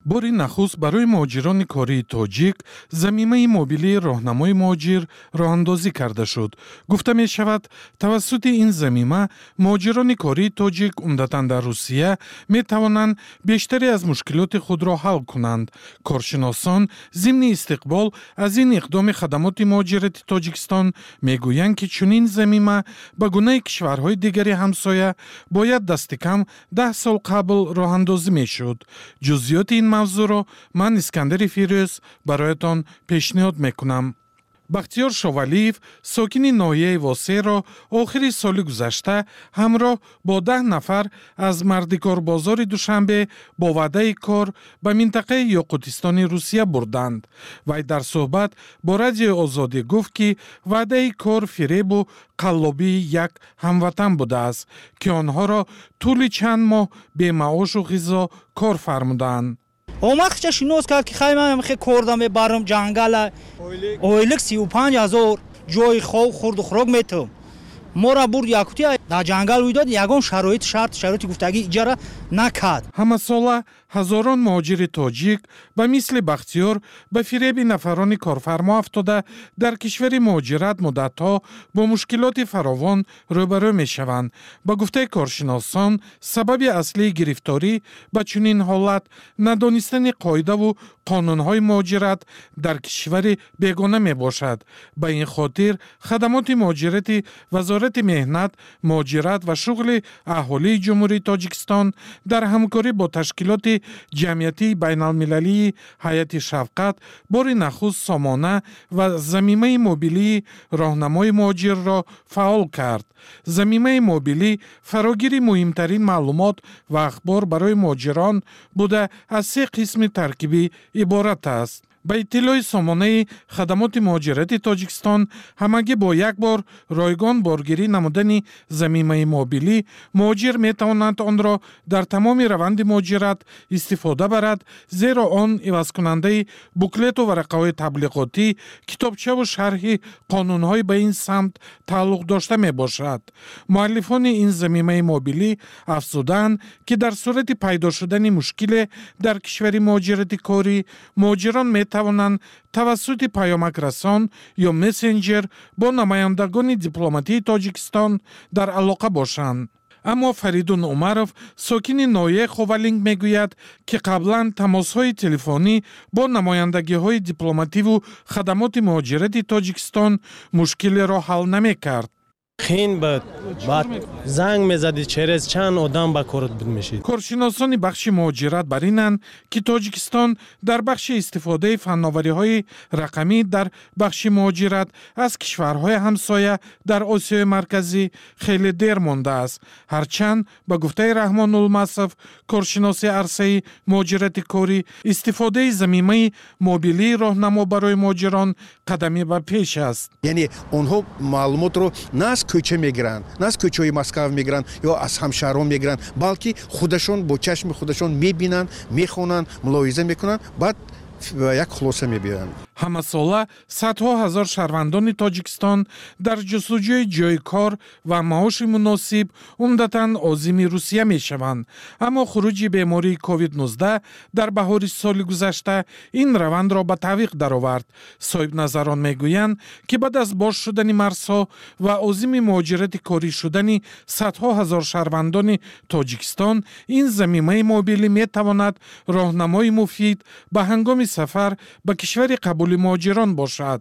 باری نخست برای مهاجران کاری تاجیک ضمیمه موبیلی راهنمای مهاجر راه اندازی کرده شد. گفته می شود توسط این ضمیمه مهاجران کاری تاجیک عمدتاً در روسیه می توانند بیشتری از مشکلات خود را حل کنند. کارشناسان ضمن استقبال از این اقدام خدمات مهاجرت تاجیکستان می گویند که چنین ضمیمه به گونه کشورهای دیگری همسایه باید دست کم ده سال قبل راه اندازی می شد. جزئیات این موضوع را من اسکندر فیروز برایتان پیشنهاد میکنم. بختیار شاولیف ساکن ناحیه واسه را آخر سال گذشته همراه با ده نفر از مردکار بازار دوشنبه با وعده کار به منطقه یاقوتستان روسیه بردند. وی در صحبت با رادیو آزادی گفت که وعده کار فریب و قلابی یک هموطن بوده است که آنها را طول چند ماه به معاش و غذا کار فرمودند. اومد خیلی شنوز کرد که خیلی من خیلی کردم برم جنگل اویلک سی و پنج هزار جای خواب خورد و خورگ میتم ما را برد یکوتی در جنگل ویداد یکم شرایط شرط شرایط گفتگی اجاره نکرد. همه ساله هزاران مهاجر تاجیک به مثل بختیار به فریب نفران کارفرما افتاده در کشور مهاجرت مدتها با مشکلات فراوان روبرو می شوند. با گفته کارشناسان سبب اصلی گرفتاری به چنین حالت ندانستن قاعده و قانونهای مهاجرت در کشور بیگانه می باشد. به این خاطر خدمات مهاجرت وزارت مهنت، مهاجرت و شغل اهالی جمهوری تاجیکستان در همکاری با تشکیلات جمعیتی بین المللی هیئت شفقت بار نخست سامانه و ضمیمه موبیلی راهنمای مهاجر را فعال کرد. ضمیمه موبیلی فراگیر مهمترین معلومات و اخبار برای مهاجران بوده از سه قسم ترکیبی عبارت است. به اطلاع سامانه خدمات مهاجرت تاجیکستان همگی با یک بار رایگان بارگیری نمودن ضمیمه موبیلی مهاجر می توانند آن را در تمام روند مهاجرت استفاده برد، زیرا آن عوض کننده بوکلت و ورقه‌های تبلیغاتی، کتابچه و شرح قانون‌های به این سمت تعلق داشته می باشد. مؤلفان این ضمیمه موبیلی افزودند که در صورت پیدا شدن مشکل در کشور مهاجرت کاری مهاجران می توانند توسط پیامک رسان یا مسنجر با نمایندگان دیپلماتی تاجیکستان در علاقه باشند. اما فریدون عمرов ساکن ناحیه خوالینگ میگوید که قبلا تماس‌های تلفنی با نمایندگی‌های دیپلماتی و خدمات مهاجرت تاجیکستان مشکل را حل نمی‌کرد. خین بعد بعد زنگ میزدی چرز چند آدم با کارت بود میشید. کارشناسان بخش مهاجرت بر اینند که تاجیکستان در بخش استفاده فناوری‌های رقمی در بخش مهاجرت از کشورهای همسایه در آسیای مرکزی خیلی دیر مانده است. هرچند به گفته رحمان المصف کارشناس عرصه مهاجرت کاری استفاده ضمیمه موبیلی راهنما برای مهاجران قدمی به پیش است. یعنی اونها معلومات رو نه کوچه میگیرن، نه از کوچه‌های مسکو میگیرن یا از همشهران میگیرن، بلکه خودشون با چشم خودشون میبینن، میخونن، ملاحظه میکنن، بعد یک خلاصه میبینن. همه ساله صدها هزار شهروندان تاجیکستان در جستجوی جای کار و معاش مناسب عمدتاً عازم روسیه میشوند. اما خروج بیماری کووید نوزده در بهار سال گذشته این روند را به تعویق درآورد. صاحب نظران میگویند که بعد از باز شدن مرزها و عازم مهاجرت کاری شدن صدها هزار شهروندان تاجیکستان این ضمیمه موبیلی میتواند راهنمای مفید به هنگام سفر به کشور قبول مهاجران باشد.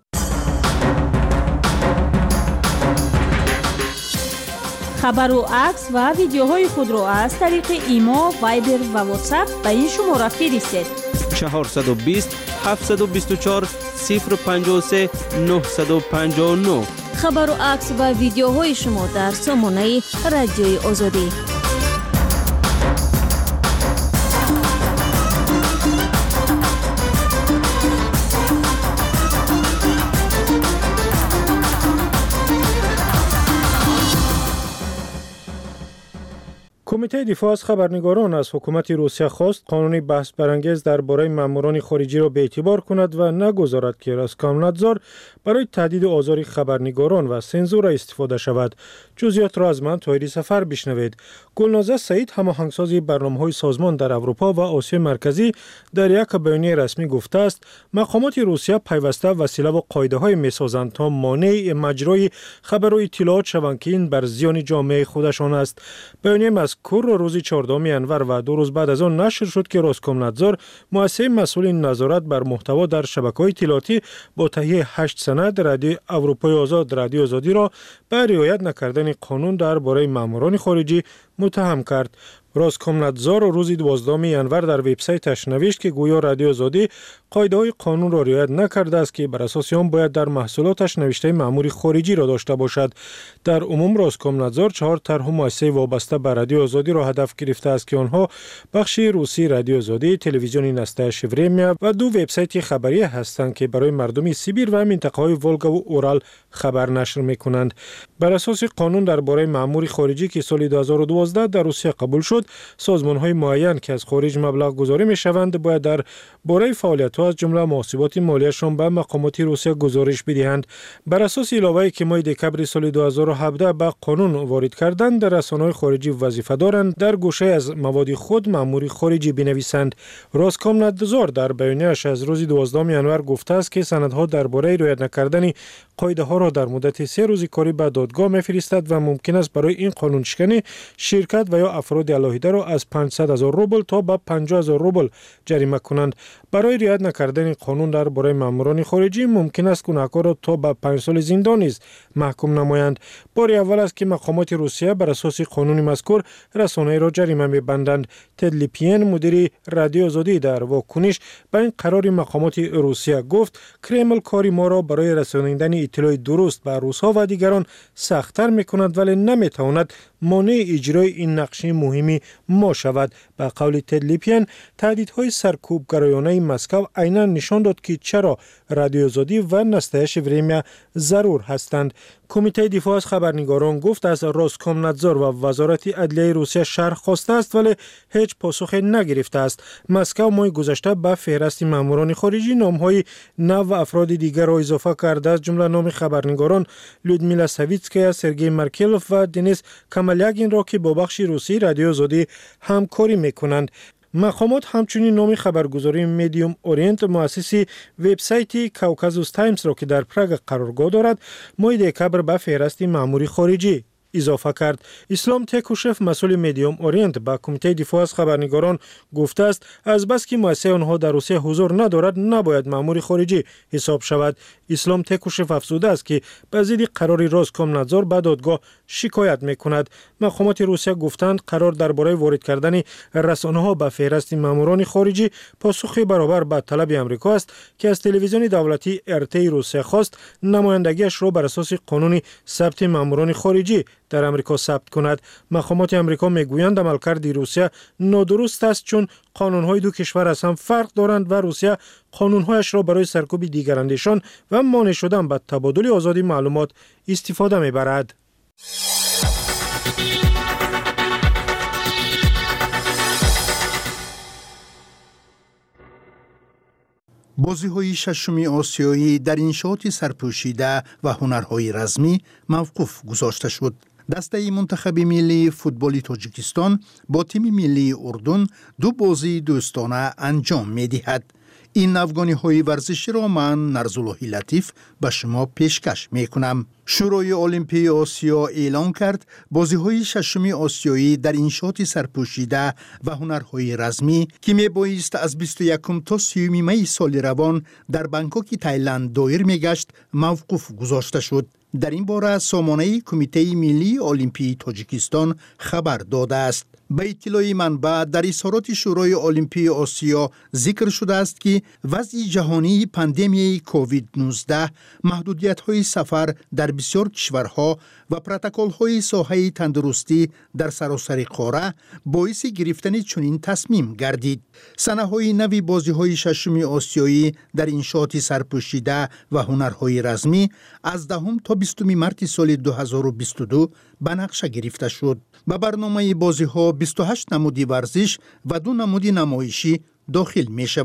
خبر و عکس و ویدیوهای خود را از طریق ایما، وایبر و واتساپ به این شماره فرستید. چهارصد و بیست هفتصد و بیست و چهار صفر پنجاه و سه نهصد و پنجاه و نه. خبر و عکس و ویدیوهای شما در سامانه رادیوی آزادی. کمیته دفاع از خبرنگاران از حکومت روسیه خواست قانون بحث برانگیز درباره ماموران خارجی را به اعتبار کند و نگذارد که راسکامنادزور برای تهدید و آزار خبرنگاران و سنزور استفاده شود. جزئیات را از من طاهری سفر بشنوید. گلنازه سعید هماهنگساز برنامه‌های سازمان در اروپا و آسیا مرکزی در یک بیانیه رسمی گفته است مقامات روسیه پیوسته وسیله و قاعده‌های می‌سازند تا مانع مجرای خبر و اطلاعات شوند که این بر زیان جامعه خودشان است. بیانیه مذکور روز چهاردهم انور و دو روز بعد از آن نشر شد که روسکومنادزور مؤسسه مسئول نظارت بر محتوا در شبکه‌های اطلاعاتی با تهیه هشت سند رادیو اروپای آزاد رادیو آزادی را به رعایت نکردن قانون درباره ماموران خارجی متهم کرد. روسکومنادزور روز دوازدهم انور در وبسایتش نوشت که گویا رادیو آزادی قاعده‌های قانون را رعایت نکرده است که بر اساس آن باید در محصولاتش نوشته مأمور خارجی را داشته باشد. در عموم روسکومنادزور چهار طرح مؤسسه وابسته به رادیو آزادی را هدف گرفته است که آنها بخش روسی رادیو آزادی، تلویزیون نستایش ورمیا و دو وبسایت خبری هستند که برای مردم سیبیر و منطقه‌های ولگا و اورال خبر نشر می‌کنند. بر اساس قانون درباره مأمور خارجی که سال دو هزار و دوازده در روسیه قبول شد، سازمان‌های معین که از خارج مبلغ گذاری می‌شوند باید در باره فعالیت‌ها از جمله محاسبات مالیشان به مقامات روسیه گزارش بدهند. بر اساس علاوه‌ای که ماه دکمبر سال دو هزار و هفده به قانون وارد کردند، در رسانه‌های خارجی وظیفه دارند در گوشه از مواد خود مأمور خارجی بنویسند. روسکومنادزور در بیانیه‌اش از روز دوازدهم انور گفته است که سندها درباره رعایت نکردن قاعده‌ها را در مدت سه روز کاری به دادگاه می‌فرستد و ممکن است برای این قانونشکنی شرکت و یا افراد علاهیده را از پانصد هزار روبل تا به پنجاه هزار روبل جریمه کنند. برای رعایت نکردن قانون درباره ماموران خارجی ممکن است گناهکار را تا به پنج سال زندان نیز محکوم نمایند. بار اول است که مقامات روسیه بر اساس قانون مذکور رسانه‌ای را جریمه می‌بندند. تدلیپین مدیر رادیو آزادی در واکنش به این قرار مقامات روسیه گفت کرمل کاری ما را برای رسانیدن اطلاع درست به روس‌ها و دیگران سخت‌تر می‌کند ولی نمی‌تواند مانع اجرای این نقشه مهمی ما شود. به قول تدلیپین تهدیدهای سرکوبگرایانه مسکو عیناً نشان داد که چرا رادیو آزادی و نستایش ورمیا ضرور هستند. کمیته دفاع از خبرنگاران گفت از روسکومنادزور و وزارت عدلیه روسیه شرح خواسته است ولی هیچ پاسخ نگرفته است. مسکو ماه گذشته به فهرست ماموران خارجی نام‌های نو و افراد دیگر را اضافه کرده است، جمله نام خبرنگاران لودمیلا ساویتسکایا، سرگئی مارکلوف و دنیس کامالیاگین را که با بخش روسی رادیو آزادی همکاری می‌کنند. مقامات همچنین نام خبرگزاری میدیوم اورینت مؤسس وبسایت کوکازوس تایمز را که در پراگ قرارگاه دارد ماه دکمبر به فهرست مأمور خارجی اضافه کرد. اسلام تکوشف مسئول میدیوم اورینت با کمیته دفاع از خبرنگاران گفته است از بس که مؤسسه آنها در روسیه حضور ندارد نباید مأمور خارجی حساب شود. اسلام تکوشف افزوده است که به ضد قرار روسکومنادزور به دادگاه شکایت میکند. مقامات روسیه گفتند قرار درباره وارد کردن رسانه‌ها به فهرست ماموران خارجی پاسخی برابر به طلب آمریکا است که از تلویزیون دولتی ارتی روسیه خواست نمایندگیش را بر اساس قانون ثبت ماموران خارجی در امریکا ثبت کند. مقامات آمریکا میگویند عملکرد روسیه نادرست است چون قانون‌های دو کشور از هم فرق دارند و روسیه قانون‌هایش را برای سرکوب دیگراندیشان و مانع شدن به تبادل آزادی معلومات استفاده می‌برد. بازی‌های ششم آسیایی در انشاءات سرپوشیده و هنرهای رزمی موقوف گذاشته شد. دسته منتخب ملی فوتبال تاجیکستان با تیم ملی اردن دو بازی دوستانه انجام می‌دهد. این افغانی‌های ورزشی را من نرزالله لطیف به شما پیشکش می‌کنم. شورای المپی آسیا اعلام کرد بازی‌های ششم آسیایی در انشاءات سرپوشیده و هنرهای رزمی که میبایست از بیست و یکم تا سیوم می سال روان در بانکوک تایلند دایر میگشت موقوف گذاشته شد. در این باره سامانه کمیته ملی المپی تاجیکستان خبر داده است. به اطلاع منبع در اظهارات شورای المپی آسیا ذکر شده است که وضع جهانی پاندمی کووید نوزده، محدودیت‌های سفر در بسیار کشورها و پروتکل‌های ساحه تندرستی در سراسر قاره باعث گرفتن چنین تصمیم گردید. سنه‌های نوی بازی‌های ششم آسیایی در انشاءات سرپوشیده و هنرهای رزمی از دهم تا بیستم مارس سال دو هزار و بیست و دو به نقشه گرفته شد. به برنامه بازی‌ها بیست و هشت نمود ورزش و دو نمود نمایشی داخل می شوند.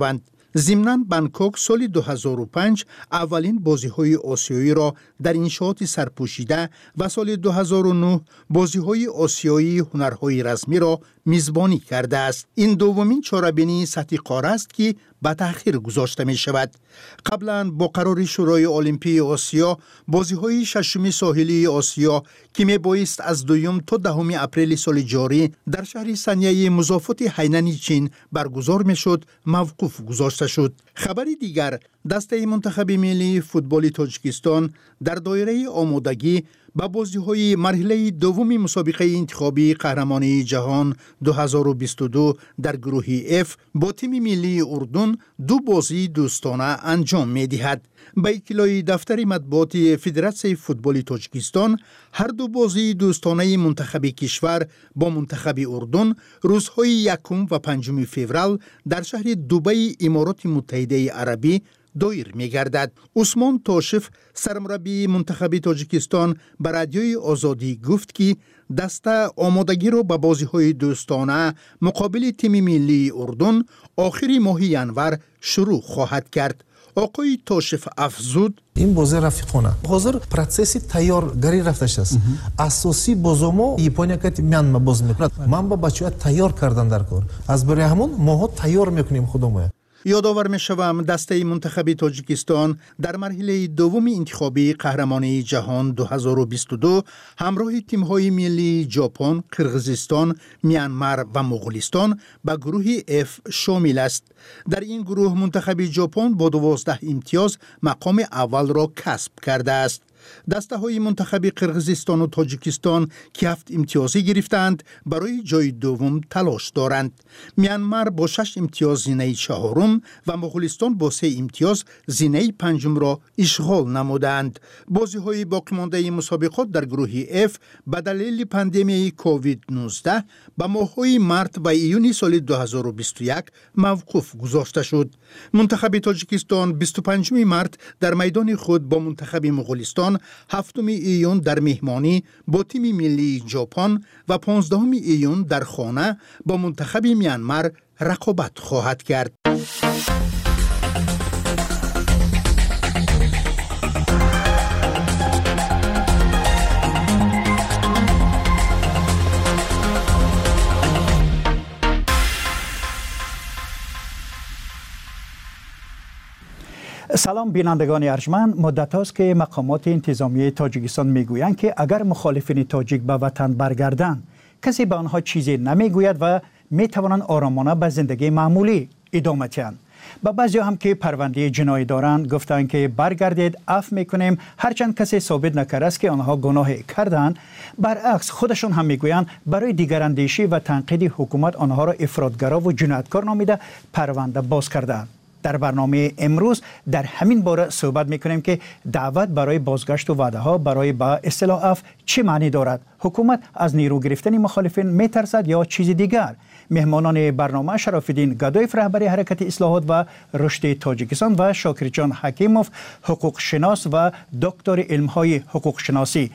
ضمناً بانکوک سال دو هزار و پنج اولین بازی‌های آسیایی را در انشاءات سرپوشیده و سال دو هزار و نه بازی‌های آسیایی هنرهای رسمی را میزبانی کرده است. این دومین چهاربینی سطح قاره است که به تأخیر گذاشته می شود. قبلا با قرار شورای المپی آسیا بازی‌های ششم ساحلی آسیا که می بایست از دوم تا دهم اپریل سال جاری در شهر سنیه مضافات هینن چین برگزار می شد موقوف گذاشته شد. خبری دیگر، دسته منتخب ملی فوتبال تاجیکستان در دایره آمادگی با بازی‌های مرحله دوم مسابقه انتخابی قهرمانی جهان دو هزار و بیست و دو در گروه اف با تیم ملی اردن دو بازی دوستانه انجام می‌دهد. با اطلاع دفتر مطبوعات فدراسیون فوتبال تاجیکستان، هر دو بازی دوستانه منتخب کشور با منتخب اردن روزهای یکم و پنجم فوریه در شهر دبی امارات متحده عربی دایر می‌گردد. عثمان تاشف سرمربی منتخب تاجیکستان به رادیوی آزادی گفت که دسته آمادگی را به بازی‌های دوستانه مقابل تیم ملی اردن آخر ماه ینور شروع خواهد کرد. آقای تاشف افزود این بازی رفیقانه حاضر پروسس تیارگاری رفتش است. اساسی بازمو یپونیا که میانمار باز میکند. من با بچه‌ها تیار کردن در کار. از برای همون ماها تیار میکنیم خودمون. یادآور می‌شوم دسته منتخب تاجیکستان در مرحله دوم انتخابی قهرمانی جهان دو هزار و بیست و دو همراه تیم‌های ملی ژاپن، قرقیزستان، میانمار و مغولستان به گروه اف شامل است. در این گروه منتخب ژاپن با دوازده امتیاز مقام اول را کسب کرده است. دسته های منتخب قرقیزستان و تاجیکستان که هفت امتیازی گرفتند برای جای دوم تلاش دارند. میانمار با شش امتیاز زینه چهارم و مغولستان با سه امتیاز زینه پنجم را اشغال نمودند. بازی های باقی مانده مسابقات در گروه اف به دلیل پاندمی کووید نوزده به ماه‌های مارس و ایون سال دو هزار و بیست و یک موقوف گذاشته شد. منتخب تاجیکستان بیست و پنجم مارس در میدان خود با منتخب مغولستان، هفتم ایون در مهمانی با تیم ملی ژاپن و پانزدهم ایون در خانه با منتخب میانمار رقابت خواهد کرد. سلام بینندگان ارجمند، مدت است که مقامات انتظامی تاجیکستان میگویند که اگر مخالفین تاجیک به وطن برگردند کسی به آنها چیزی نمیگوید و میتوانند آرامانه به زندگی معمولی ادامه دهند. با بعضی هم که پرونده جنایی دارند گفتند که برگردید عفو میکنیم هرچند کسی ثابت نکرده است که آنها گناه کردند. برعکس خودشون هم میگویند برای دیگراندیشی و تنقید حکومت آنها را افراطگرا و جنایتکار نامیده پرونده باز کردند. در برنامه امروز در همین باره صحبت میکنیم که دعوت برای بازگشت و وعده ها برای با اصطلاح عفو چه معنی دارد؟ حکومت از نیرو گرفتن مخالفین میترسد یا چیز دیگر؟ مهمانان برنامه شراف‌الدین گدایف رهبر حرکت اصلاحات و رشد تاجیکستان و شاکرجان حکیموف حقوق شناس و دکتر علم‌های حقوق شناسی.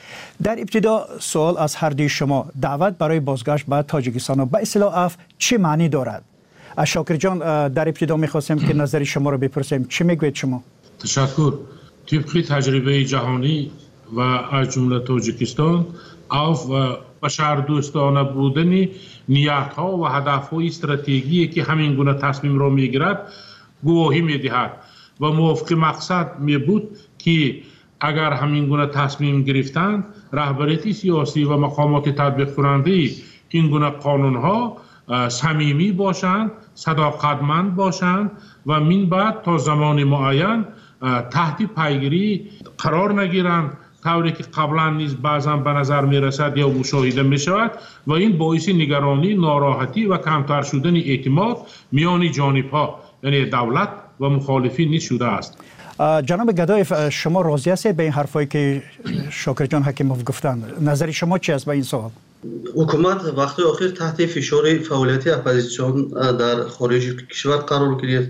در ابتدا سوال از هر دوی شما، دعوت برای بازگشت به تاجیکستان و به اصطلاح عفو چه معنی دارد؟ شاکر جان، در ابتدا می‌خواستم که نظر شما رو بپرسیم. چی میگوید شما؟ تشکر. طبق تجربه جهانی و از جمله تاجیکستان، عفو و بشردوستانه بودن نیت‌ها و هدف‌های استراتژیکی که همین گونه تصمیم را می‌گیرد گواهی می‌دهد و موافق مقصد می‌بود که اگر همین گونه تصمیم گرفتند رهبریت سیاسی و مقامات تطبیق کننده این گونه قانون‌ها صمیمی باشند، صداقتمند باشند و من بعد تا زمان معین تحت پیگیری قرار نگیرند، طوری که قبلا نیز بعضا به نظر می رسد یا مشاهده می شود و این باعث نگرانی، ناراحتی و کمتر شدن اعتماد میان جانب ها یعنی دولت و مخالفین نیز شده است. جناب گدایف، شما راضی هستید به این حرفایی که شاکر جان حکیموف گفتند؟ نظر شما چی است به این سوال؟ حکومت وقتی آخر تحت فشار فعالیت اپوزیسیون در خارج کشور قرار گرفت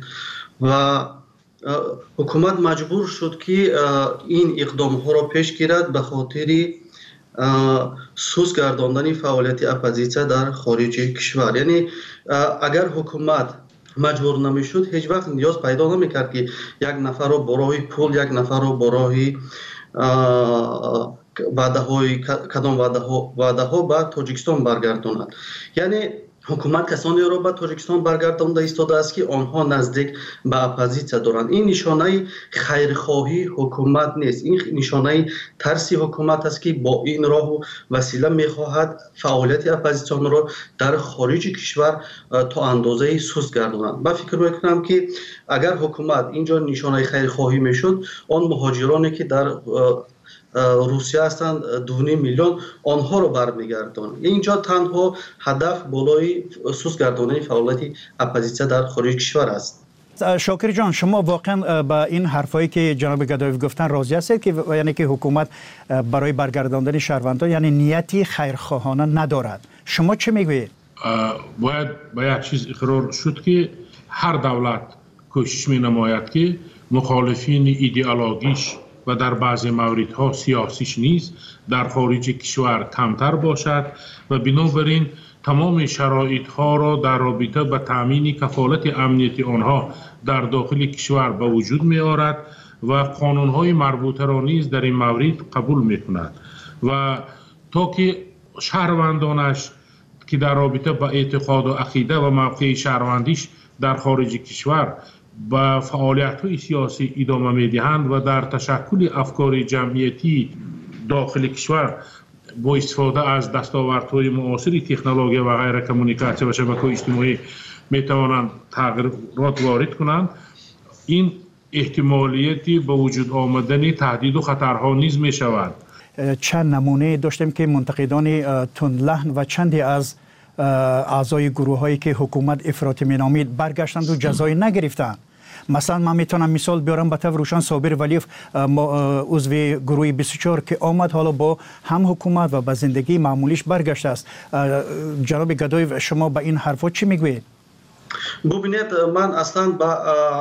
و حکومت مجبور شد که این اقدام ها را پیش گیرد به خاطر سوس گرداندن فعالیت اپوزیسیون در خارج کشور. یعنی اگر حکومت مجبور نمیشد هیچ وقت نیاز پیدا نمیکرد که یک نفر رو برای پول یک نفر رو برای وعده های کدام وعده ها وعده ها به تاجیکستان برگرداند. یعنی حکومت کسانی را به تاجیکستان برگردانده ایستاده است که آنها نزدیک به اپوزیسیا دارند. این نشانه خیرخواهی حکومت نیست، این نشانه ترسی حکومت است که با این راه و وسیله میخواهد فعالیت اپوزیسیون را در خارج کشور تا اندازه سست گرداند. من فکر میکنم که اگر حکومت اینجا نشانه خیرخواهی میشد، آن مهاجرانی که در روسیه هستند دو میلیون آنها رو برمیگردان. اینجا تنها هدف بالای سوس گرداندن فعالیت اپوزیسیا در خارج کشور است. شاکر جان، شما واقعا با این حرفایی که جناب گدایف گفتن راضی هستید که یعنی که حکومت برای برگرداندن شهروندان یعنی نیتی خیرخواهانه ندارد؟ شما چه میگویید؟ باید با یک چیز اقرار شد که هر دولت کوشش می نماید که مخالفین ایدئولوژیش و در بعضی موردها سیاسیش نیز در خارج کشور کمتر باشد و بنابراین تمام شرایط ها را در رابطه با تامین کفالت امنیتی آنها در داخل کشور به وجود می آورد و قانون های مربوطه را نیز در این مورد قبول می کند و تا که شهروندانش که در رابطه با اعتقاد و عقیده و موقع شهروندیش در خارج کشور با فعالیت‌های سیاسی ادامه می‌دهند و در تشکل افکار جمعیتی داخل کشور با استفاده از دستاوردهای معاصر تکنولوژی و غیر کمونیکاسیون و شبکه‌های اجتماعی می‌توانند تغییرات وارد کنند، این احتمالیتی به وجود آمدن تهدید و خطرها نیز می‌شود. چند نمونه داشتیم که منتقدان تندلحن و چندی از اعضای گروه هایی که حکومت افراطی مینامید برگشتند و جزایی نگرفتند. مثلا من میتونم مثال بیارم به طور روشن صابر ولیف عضو گروه بیست و چهار که آمد حالا با هم حکومت و به زندگی معمولیش برگشته است. جناب گدایف شما به این حرفا چی میگویید؟ ببینید من اصلا با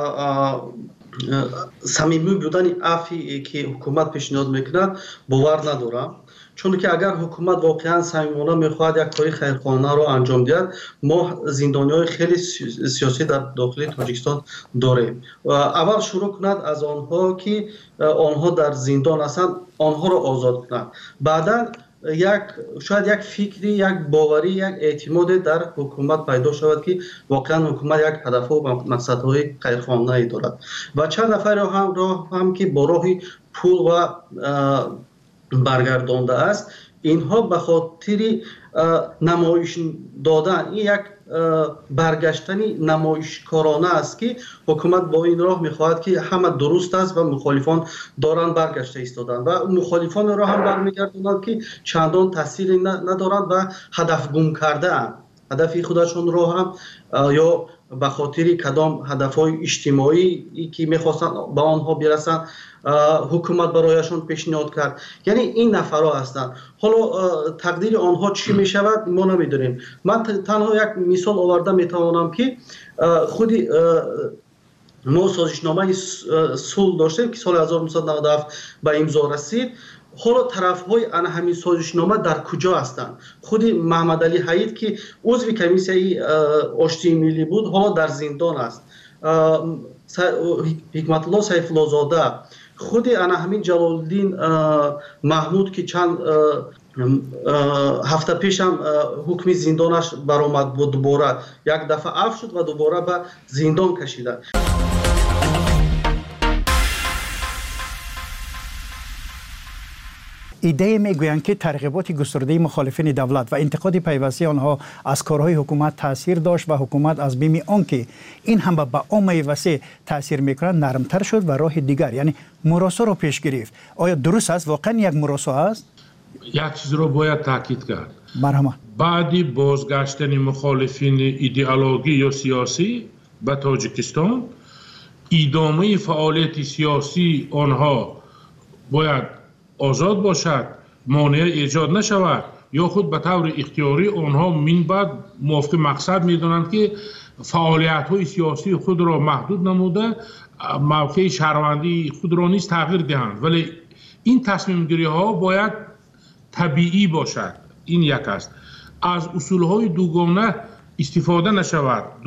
صمیمی بودن عفی که حکومت پیشنهاد میکند باور ندارم، چون که اگر حکومت واقعا صمیمانه میخواهد یک کاری خیرخواهانه رو انجام دهد، ما زندانی‌های خیلی سیاسی در داخل تاجیکستان داریم و اول شروع کند از آنها که آنها در زندان هستند آنها رو آزاد کند، بعدا یک شاید یک فکری یک باوری یک اعتماد در حکومت پیدا شود که واقعا حکومت یک هدف و مقصدهای خیرخواهانه دارد و چند نفر هم راه هم که با راه پول و برگردانده است، اینها به خاطر نمایش دادن این یک برگشتنی نمایشکارانه است که حکومت با این راه میخواهد که همه درست است و مخالفان دارن برگشته ایستادن و مخالفان را هم برمیگرداند که چندان تاثیری ندارند و هدف گم کرده اند. هدف خودشون را هم یا به خاطر کدام هدفهای اجتماعی که میخواستن به آنها برسند حکومت برایشان پیشنهاد کرد. یعنی این نفرها هستند. حالا تقدیر آنها چی می شود ما نمیدونیم. من تنها یک مثال آورده میتوانم که خودی ما سازشنامه صلح داشتیم که سال هزار و نهصد و نود و هفت به امضا رسید. حالا طرف‌های آن همین سازشنامه در کجا هستند؟ خود محمد علی حید که عضو کمیسیه آشتی ملی بود حالا در زندان است. حکمت الله سیف الله زاده، خود آن همین جلال الدین محمود که چند هفته پیش هم حکم زندانش برآمد بود، دوباره یک دفعه عفو شد و دوباره به زندان کشیده. ایده میگویند که ترغیبات گسترده مخالفین دولت و انتقاد پیوسته آنها از کارهای حکومت تاثیر داشت و حکومت از بیم آنکه این هم به عامه وسیع تاثیر میکنند نرمتر شد و راه دیگر یعنی مراسا را پیش گرفت. آیا درست است واقعا یک مراسا است؟ یک چیز را باید تاکید کرد. مرحبا. بعدی بازگشتن مخالفین ایدئولوژی یا سیاسی به تاجیکستان، ادامه فعالیت سیاسی آنها باید آزاد باشد، مانع ایجاد نشود یا خود به طور اختیاری آنها من بعد موافق مقصد میدونند که فعالیت های سیاسی خود را محدود نموده موقع شهروندی خود را نیز تغییر دهند، ولی این تصمیم گیری ها باید طبیعی باشد. این یک است. از اصول های دوگانه استفاده نشود. دو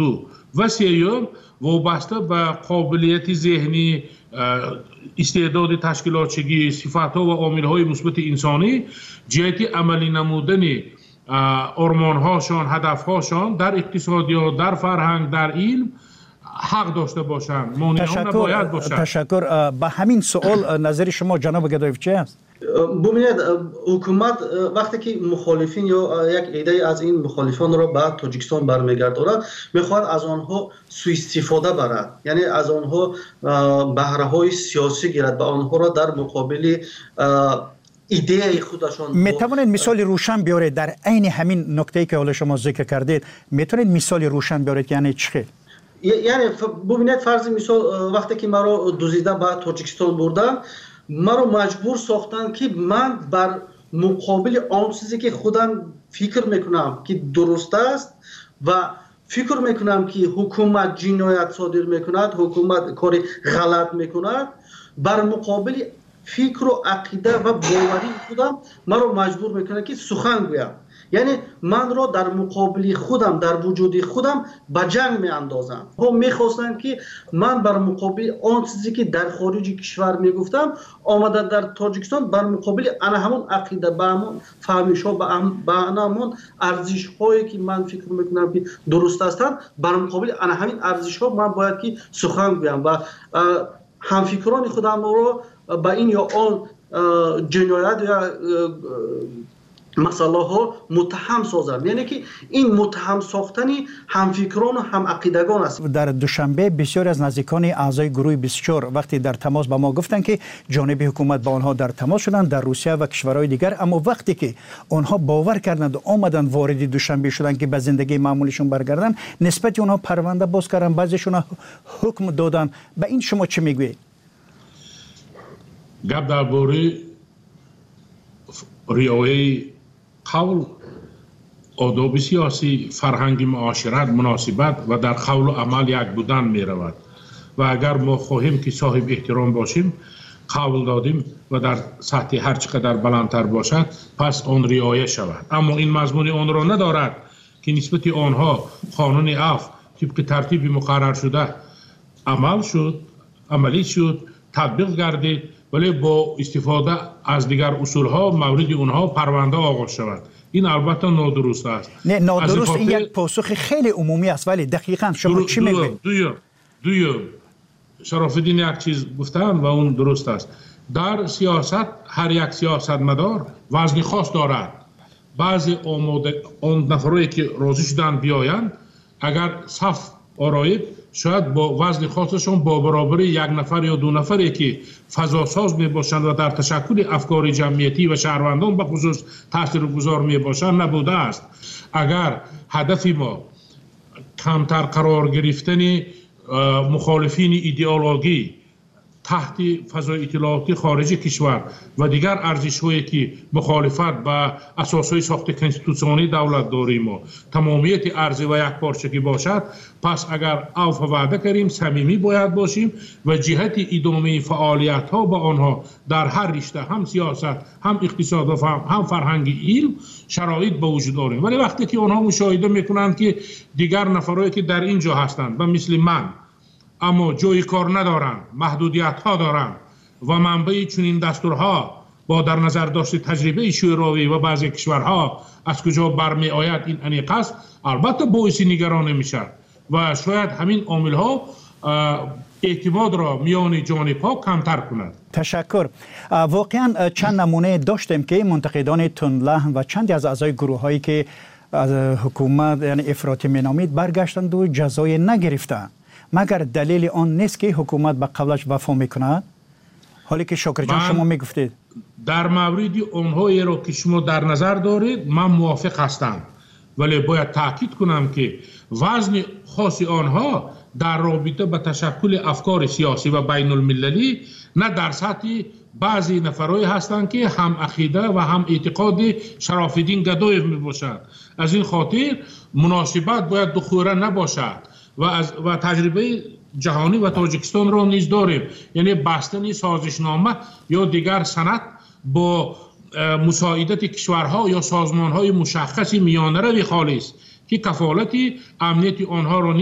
و سیوم وابسته به قابلیت ذهنی، استعداد تشکیلاتچگی، صفات‌ها و عامل‌های مثبت انسانی جهت عملی نمودن آرمان‌هاشان، هدف‌هاشان در اقتصادیات، در فرهنگ، در علم حق داشته باشند. مانع‌ها نباید باشند. تشکر. به همین سوال نظر شما جناب گدایف چی است؟ ببینید حکومت وقتی که مخالفین یا یک ایده از این مخالفان را به تاجیکستان برمیگرداند میخواد از آنها سوء استفاده برد، یعنی از آنها بهره های سیاسی گیرد، به آنها را در مقابل ایده خودشان. میتوانید مثال روشن بیارید در عین همین نکته‌ای که حالا شما ذکر کردید؟ میتونید مثال روشن بیارید یعنی چی؟ یعنی ببینید فرض مثال وقتی که ما را دزدیده به تاجیکستان بردن، ما رو مجبور ساختن که من بر مقابل آن چیزی که خودم فکر میکنم که درست است و فکر میکنم که حکومت جنایت صادر میکند، حکومت کار غلط میکند، بر مقابل فکر و عقیده و باوری خودم ما رو مجبور میکنه که سخن گویم. یعنی من را در مقابل خودم، در وجود خودم به جنگ می اندازم. هم میخواستن که من بر مقابل آن چیزی که در خارج کشور میگفتم آمده در تاجیکستان بر مقابل انا همون عقیده، به همون فهمیش ها، به همون ارزش هایی که من فکر میکنم که درست هستند، بر مقابل انا همین ارزش ها من باید که سخن گویم و همفکران خودم رو به این یا آن جنایت یا مسئله ها متهم سازم. یعنی که این متهم ساختنی همفکران و هم عقیدگان است. در دوشنبه بسیار از نزدیکان اعضای گروه بیست و چهار وقتی در تماس با ما گفتن که جانب حکومت با آنها در تماس شدن در روسیه و کشورهای دیگر، اما وقتی که آنها باور کردند و آمدن وارد دوشنبه شدن که به زندگی معمولشون برگردن، نسبت آنها پرونده باز کردن، بعضیشون حکم دادن. به این شما چه میگویید؟ گپ درباره رعایت قول، آداب سیاسی، فرهنگ معاشرت، مناسبت و در قول و عمل یک بودن می رود و اگر ما خواهیم که صاحب احترام باشیم، قول دادیم و در سطح هر چقدر بلندتر باشد پس آن رعایت شود. اما این مضمون آن را ندارد که نسبت آنها قانون عفو طبق ترتیب مقرر شده عمل شد، عملی شد، تطبیق گردید، ولی با استفاده از دیگر اصولها مورد اونها پرونده آغاز شود. این البته نادرست است. نه نادرست، این یک پاسخ خیلی عمومی است، ولی دقیقاً شما چی میگویید؟ دویم دویم شرافالدین یک چیز گفتن و اون درست است. در سیاست هر یک سیاستمدار وزن خاص دارد. بعضی آماده اون نفرایی که راضی شدن بیایند، اگر صف آرایید شاید با وزن خاصشون با برابر یک نفر یا دو نفری که فضاساز می باشند و در تشکل افکار جمعیتی و شهروندان به خصوص تاثیرگذار می باشند نبوده است. اگر هدف ما کمتر قرار گرفتن مخالفین ایدئولوژی تحت فضای اطلاعاتی خارج کشور و دیگر ارزش‌هایی که مخالفت با اساسهای ساخت کنستیتوسیونی دولت داریم و تمامیت ارزی و یک پارچگی باشد، پس اگر عفو وعده کردیم صمیمی باید باشیم و جهت ادامه فعالیت‌ها با آنها در هر رشته، هم سیاست، هم اقتصاد و هم فرهنگ علم شرایط به وجود داریم. ولی وقتی که آنها مشاهده میکنند که دیگر نفرایی که در اینجا هستند و مثل من اما جای کار ندارند، محدودیت ها دارند و منبع چنین دستورها با در نظر داشت تجربه شوروی و بعضی کشورها از کجا برمی آید این انیق است، البته باعث نگرانی میشد و شاید همین عامل ها اعتماد را میان جانب ها کمتر کند. تشکر. واقعا چند نمونه داشتیم که منتقدان تندلهن و چندی از اعضای گروه هایی که از حکومت یعنی افراطی مینامید برگشتند و جزای نگرفتند، مگر دلیل آن نیست که حکومت به قولش وفا میکند؟ حالی که شاکر جان شما میگفتید در مورد اونهایی را که شما در نظر دارید من موافق هستم، ولی باید تاکید کنم که وزن خاص آنها در رابطه به تشکل افکار سیاسی و بین المللی نه در سطح بعضی نفرایی هستند که هم عقیده و هم اعتقاد شرافالدین گدایف می باشند. از این خاطر مناسبت باید دخوره نباشد و از و تجربه جهانی و تاجیکستان را نیز داریم، یعنی بستن سازشنامه یا دیگر سند با مساعدت کشورها یا سازمانهای مشخصی میانه روی خالص که کفالت امنیت آنها را نیز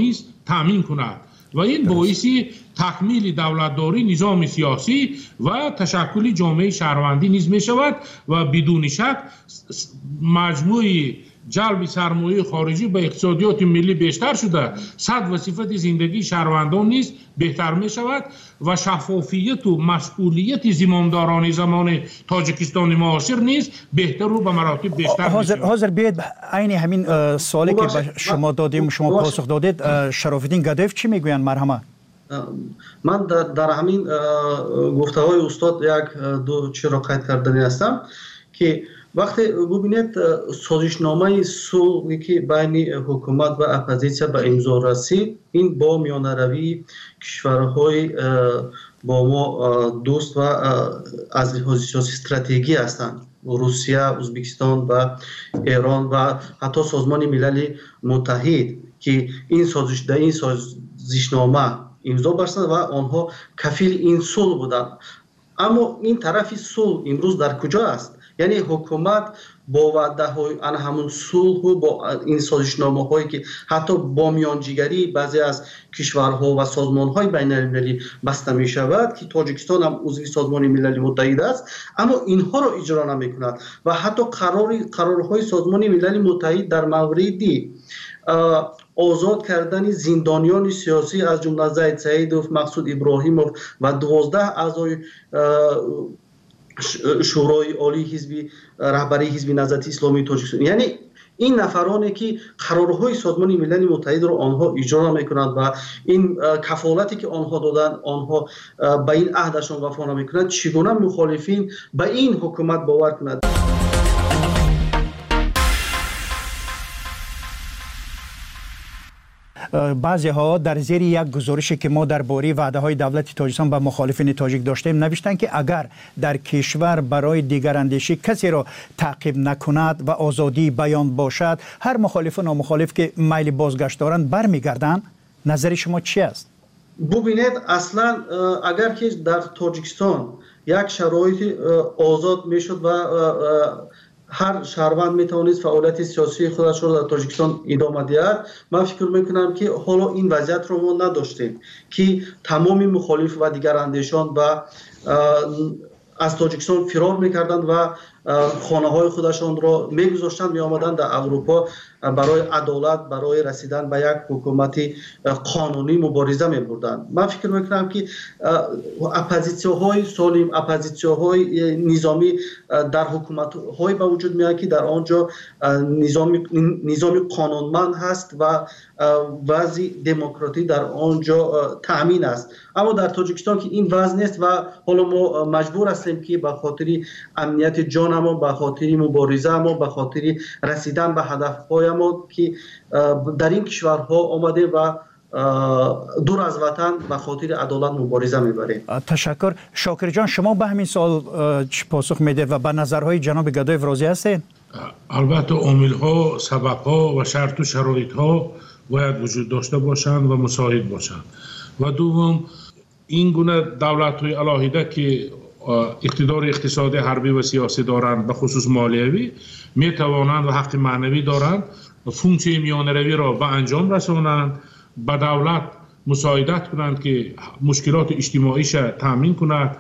تامین کند و این باعثی تکمیل دولتداری، نظام سیاسی و تشکل جامعه شهروندی نیز می شود و بدون شک مجموعی جلب سرمایه خارجی به اقتصادیات ملی بیشتر شده، صد و صفت زندگی شهروندان نیز بهتر می شود و شفافیت و مسئولیت زمامداران زمان تاجیکستان معاصر نیز بهتر و به مراتب بیشتر می شود. حاضر بیاید عین همین سوالی که به شما دادیم شما پاسخ دادید، شرافالدین گدایف چی میگویند؟ مرحمت. من در, در همین گفته های استاد یک دو چیز را قید کردنی هستم که وقتی ببینید سازشنامه صلحی که بین حکومت و اپوزیسیون به امضا رسید، این با میانه‌روی کشورهای با ما دوست و از لحاظ سیاسی استراتژی هستند، روسیه، ازبکستان و ایران و حتی سازمان ملل متحد که این سازش در این سازشنامه امضا بستند و آنها کفیل این صلح بودند. اما این طرف صلح امروز در کجا است؟ یعنی حکومت با وعده های آن همون صلح و با این سازشنامه هایی که حتی با میانجیگری بعضی از کشورها و سازمان های بین المللی بسته می شود که تاجیکستان هم عضو سازمان ملل متحد است، اما اینها را اجرا نمی کند و حتی قرار قرارهای سازمان ملل متحد در موردی آزاد کردن زندانیان سیاسی از جمله زید سعیدوف، مقصود ابراهیموف و دوازده اعضای شورای عالی حزب رهبری حزب نهضت اسلامی تاجیکستان، یعنی این نفرانی که قرارهای سازمان ملل متحد را آنها اجرا میکنند و این کفالتی که آنها دادن آنها به این عهدشان وفا نمیکنند، چگونه مخالفین به این حکومت باور کنند؟ بعضی ها در زیر یک گزارشی که ما درباره وعده های دولت تاجیکستان به مخالفین تاجیک داشتیم نوشتند که اگر در کشور برای دیگر اندیشی کسی را تعقیب نکند و آزادی بیان باشد، هر مخالف و نامخالف که میل بازگشت دارند برمیگردند. نظر شما چی است؟ ببینید اصلا اگر که در تاجیکستان یک شرایط آزاد میشد و هر شهروند میتوانست فعالیت سیاسی خودش را در تاجیکستان ادامه دهد، من فکر میکنم که حالا این وضعیت را ما نداشتیم که تمام مخالف و دیگر اندیشان و از تاجیکستان فرار میکردند و خانه های خودشان را میگذاشتند می آمدند در اروپا برای عدالت، برای رسیدن به یک حکومت قانونی مبارزه می بردند. من فکر میکنم که اپوزیسیون‌های سالم، اپوزیسیون‌های نظامی در حکومت‌های به وجود میاد که در آنجا نظام نظام قانونمند هست و وضع دموکراتی در آنجا تامین است. اما در تاجیکستان که این وضع نیست و حالا ما مجبور هستیم که به خاطر امنیت جان ما، به خاطر مبارزه ما، به خاطر رسیدن به هدف‌های ما که در این کشورها آمده و دور از وطن به خاطر عدالت مبارزه میبریم. تشکر. شاکر جان، شما به همین سوال چی پاسخ میده و به نظرهای جناب گدایف راضی هستین؟ البته عامل‌ها، سبب‌ها و شرط و شرایط‌ها باید وجود داشته باشند و مساعد باشند. و دوم این گونه دولت‌های علاهیده که اقتدار اقتصادی، حربی و سیاسی دارند، به خصوص مالیوی، می توانند و حق معنوی دارند و فونکسیون میانه‌روی را به انجام رسانند، به دولت مساعدت کنند که مشکلات اجتماعیش تامین کند،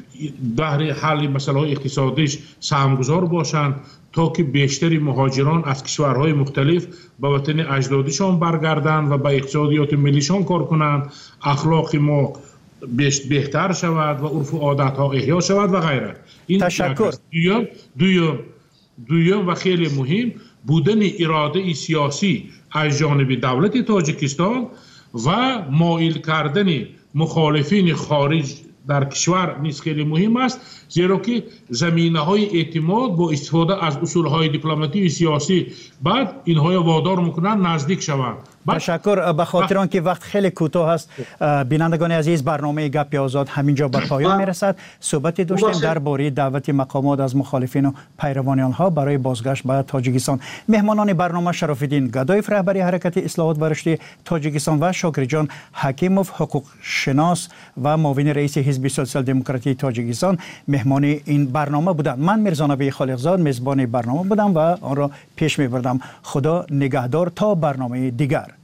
در حل مسائل اقتصادیش سهمگذار باشند تا که بیشتری مهاجران از کشورهای مختلف به وطن اجدادشان برگردند و به اقتصادیات ملیشان کار کنند، اخلاق ما بهتر شود و عرف و عادت ها احیا شود و غیره. این تشکر. دویم دویم دویم و خیلی مهم بودن اراده سیاسی از جانب دولت تاجیکستان و مایل کردن مخالفین خارج در کشور نیز خیلی مهم است، زیرا که زمینه های اعتماد با استفاده از اصول های دیپلماتی و سیاسی بعد اینها وادار میکنن نزدیک شوند. تشکر. به خاطر آنکه وقت خیلی کوتاه است، بینندگان عزیز، برنامه گپ آزاد همینجا به پایان میرسد. صحبتی داشتیم درباره دعوت مقامات از مخالفین و پیروان آنها برای بازگشت به تاجیکستان. مهمانان برنامه شرافالدین گدایف، رهبری حرکت اصلاحات و رشد تاجیکستان، و شاکر جان حکیموف، حقوق شناس و معاون رئیس حزب سوسیال دموکراتی تاجیکستان مهمان این برنامه بودند. من میرزا نبی خالقزاد میزبان برنامه بودم و آن را پیش میبردم. خدا نگهدار تا برنامه دیگر.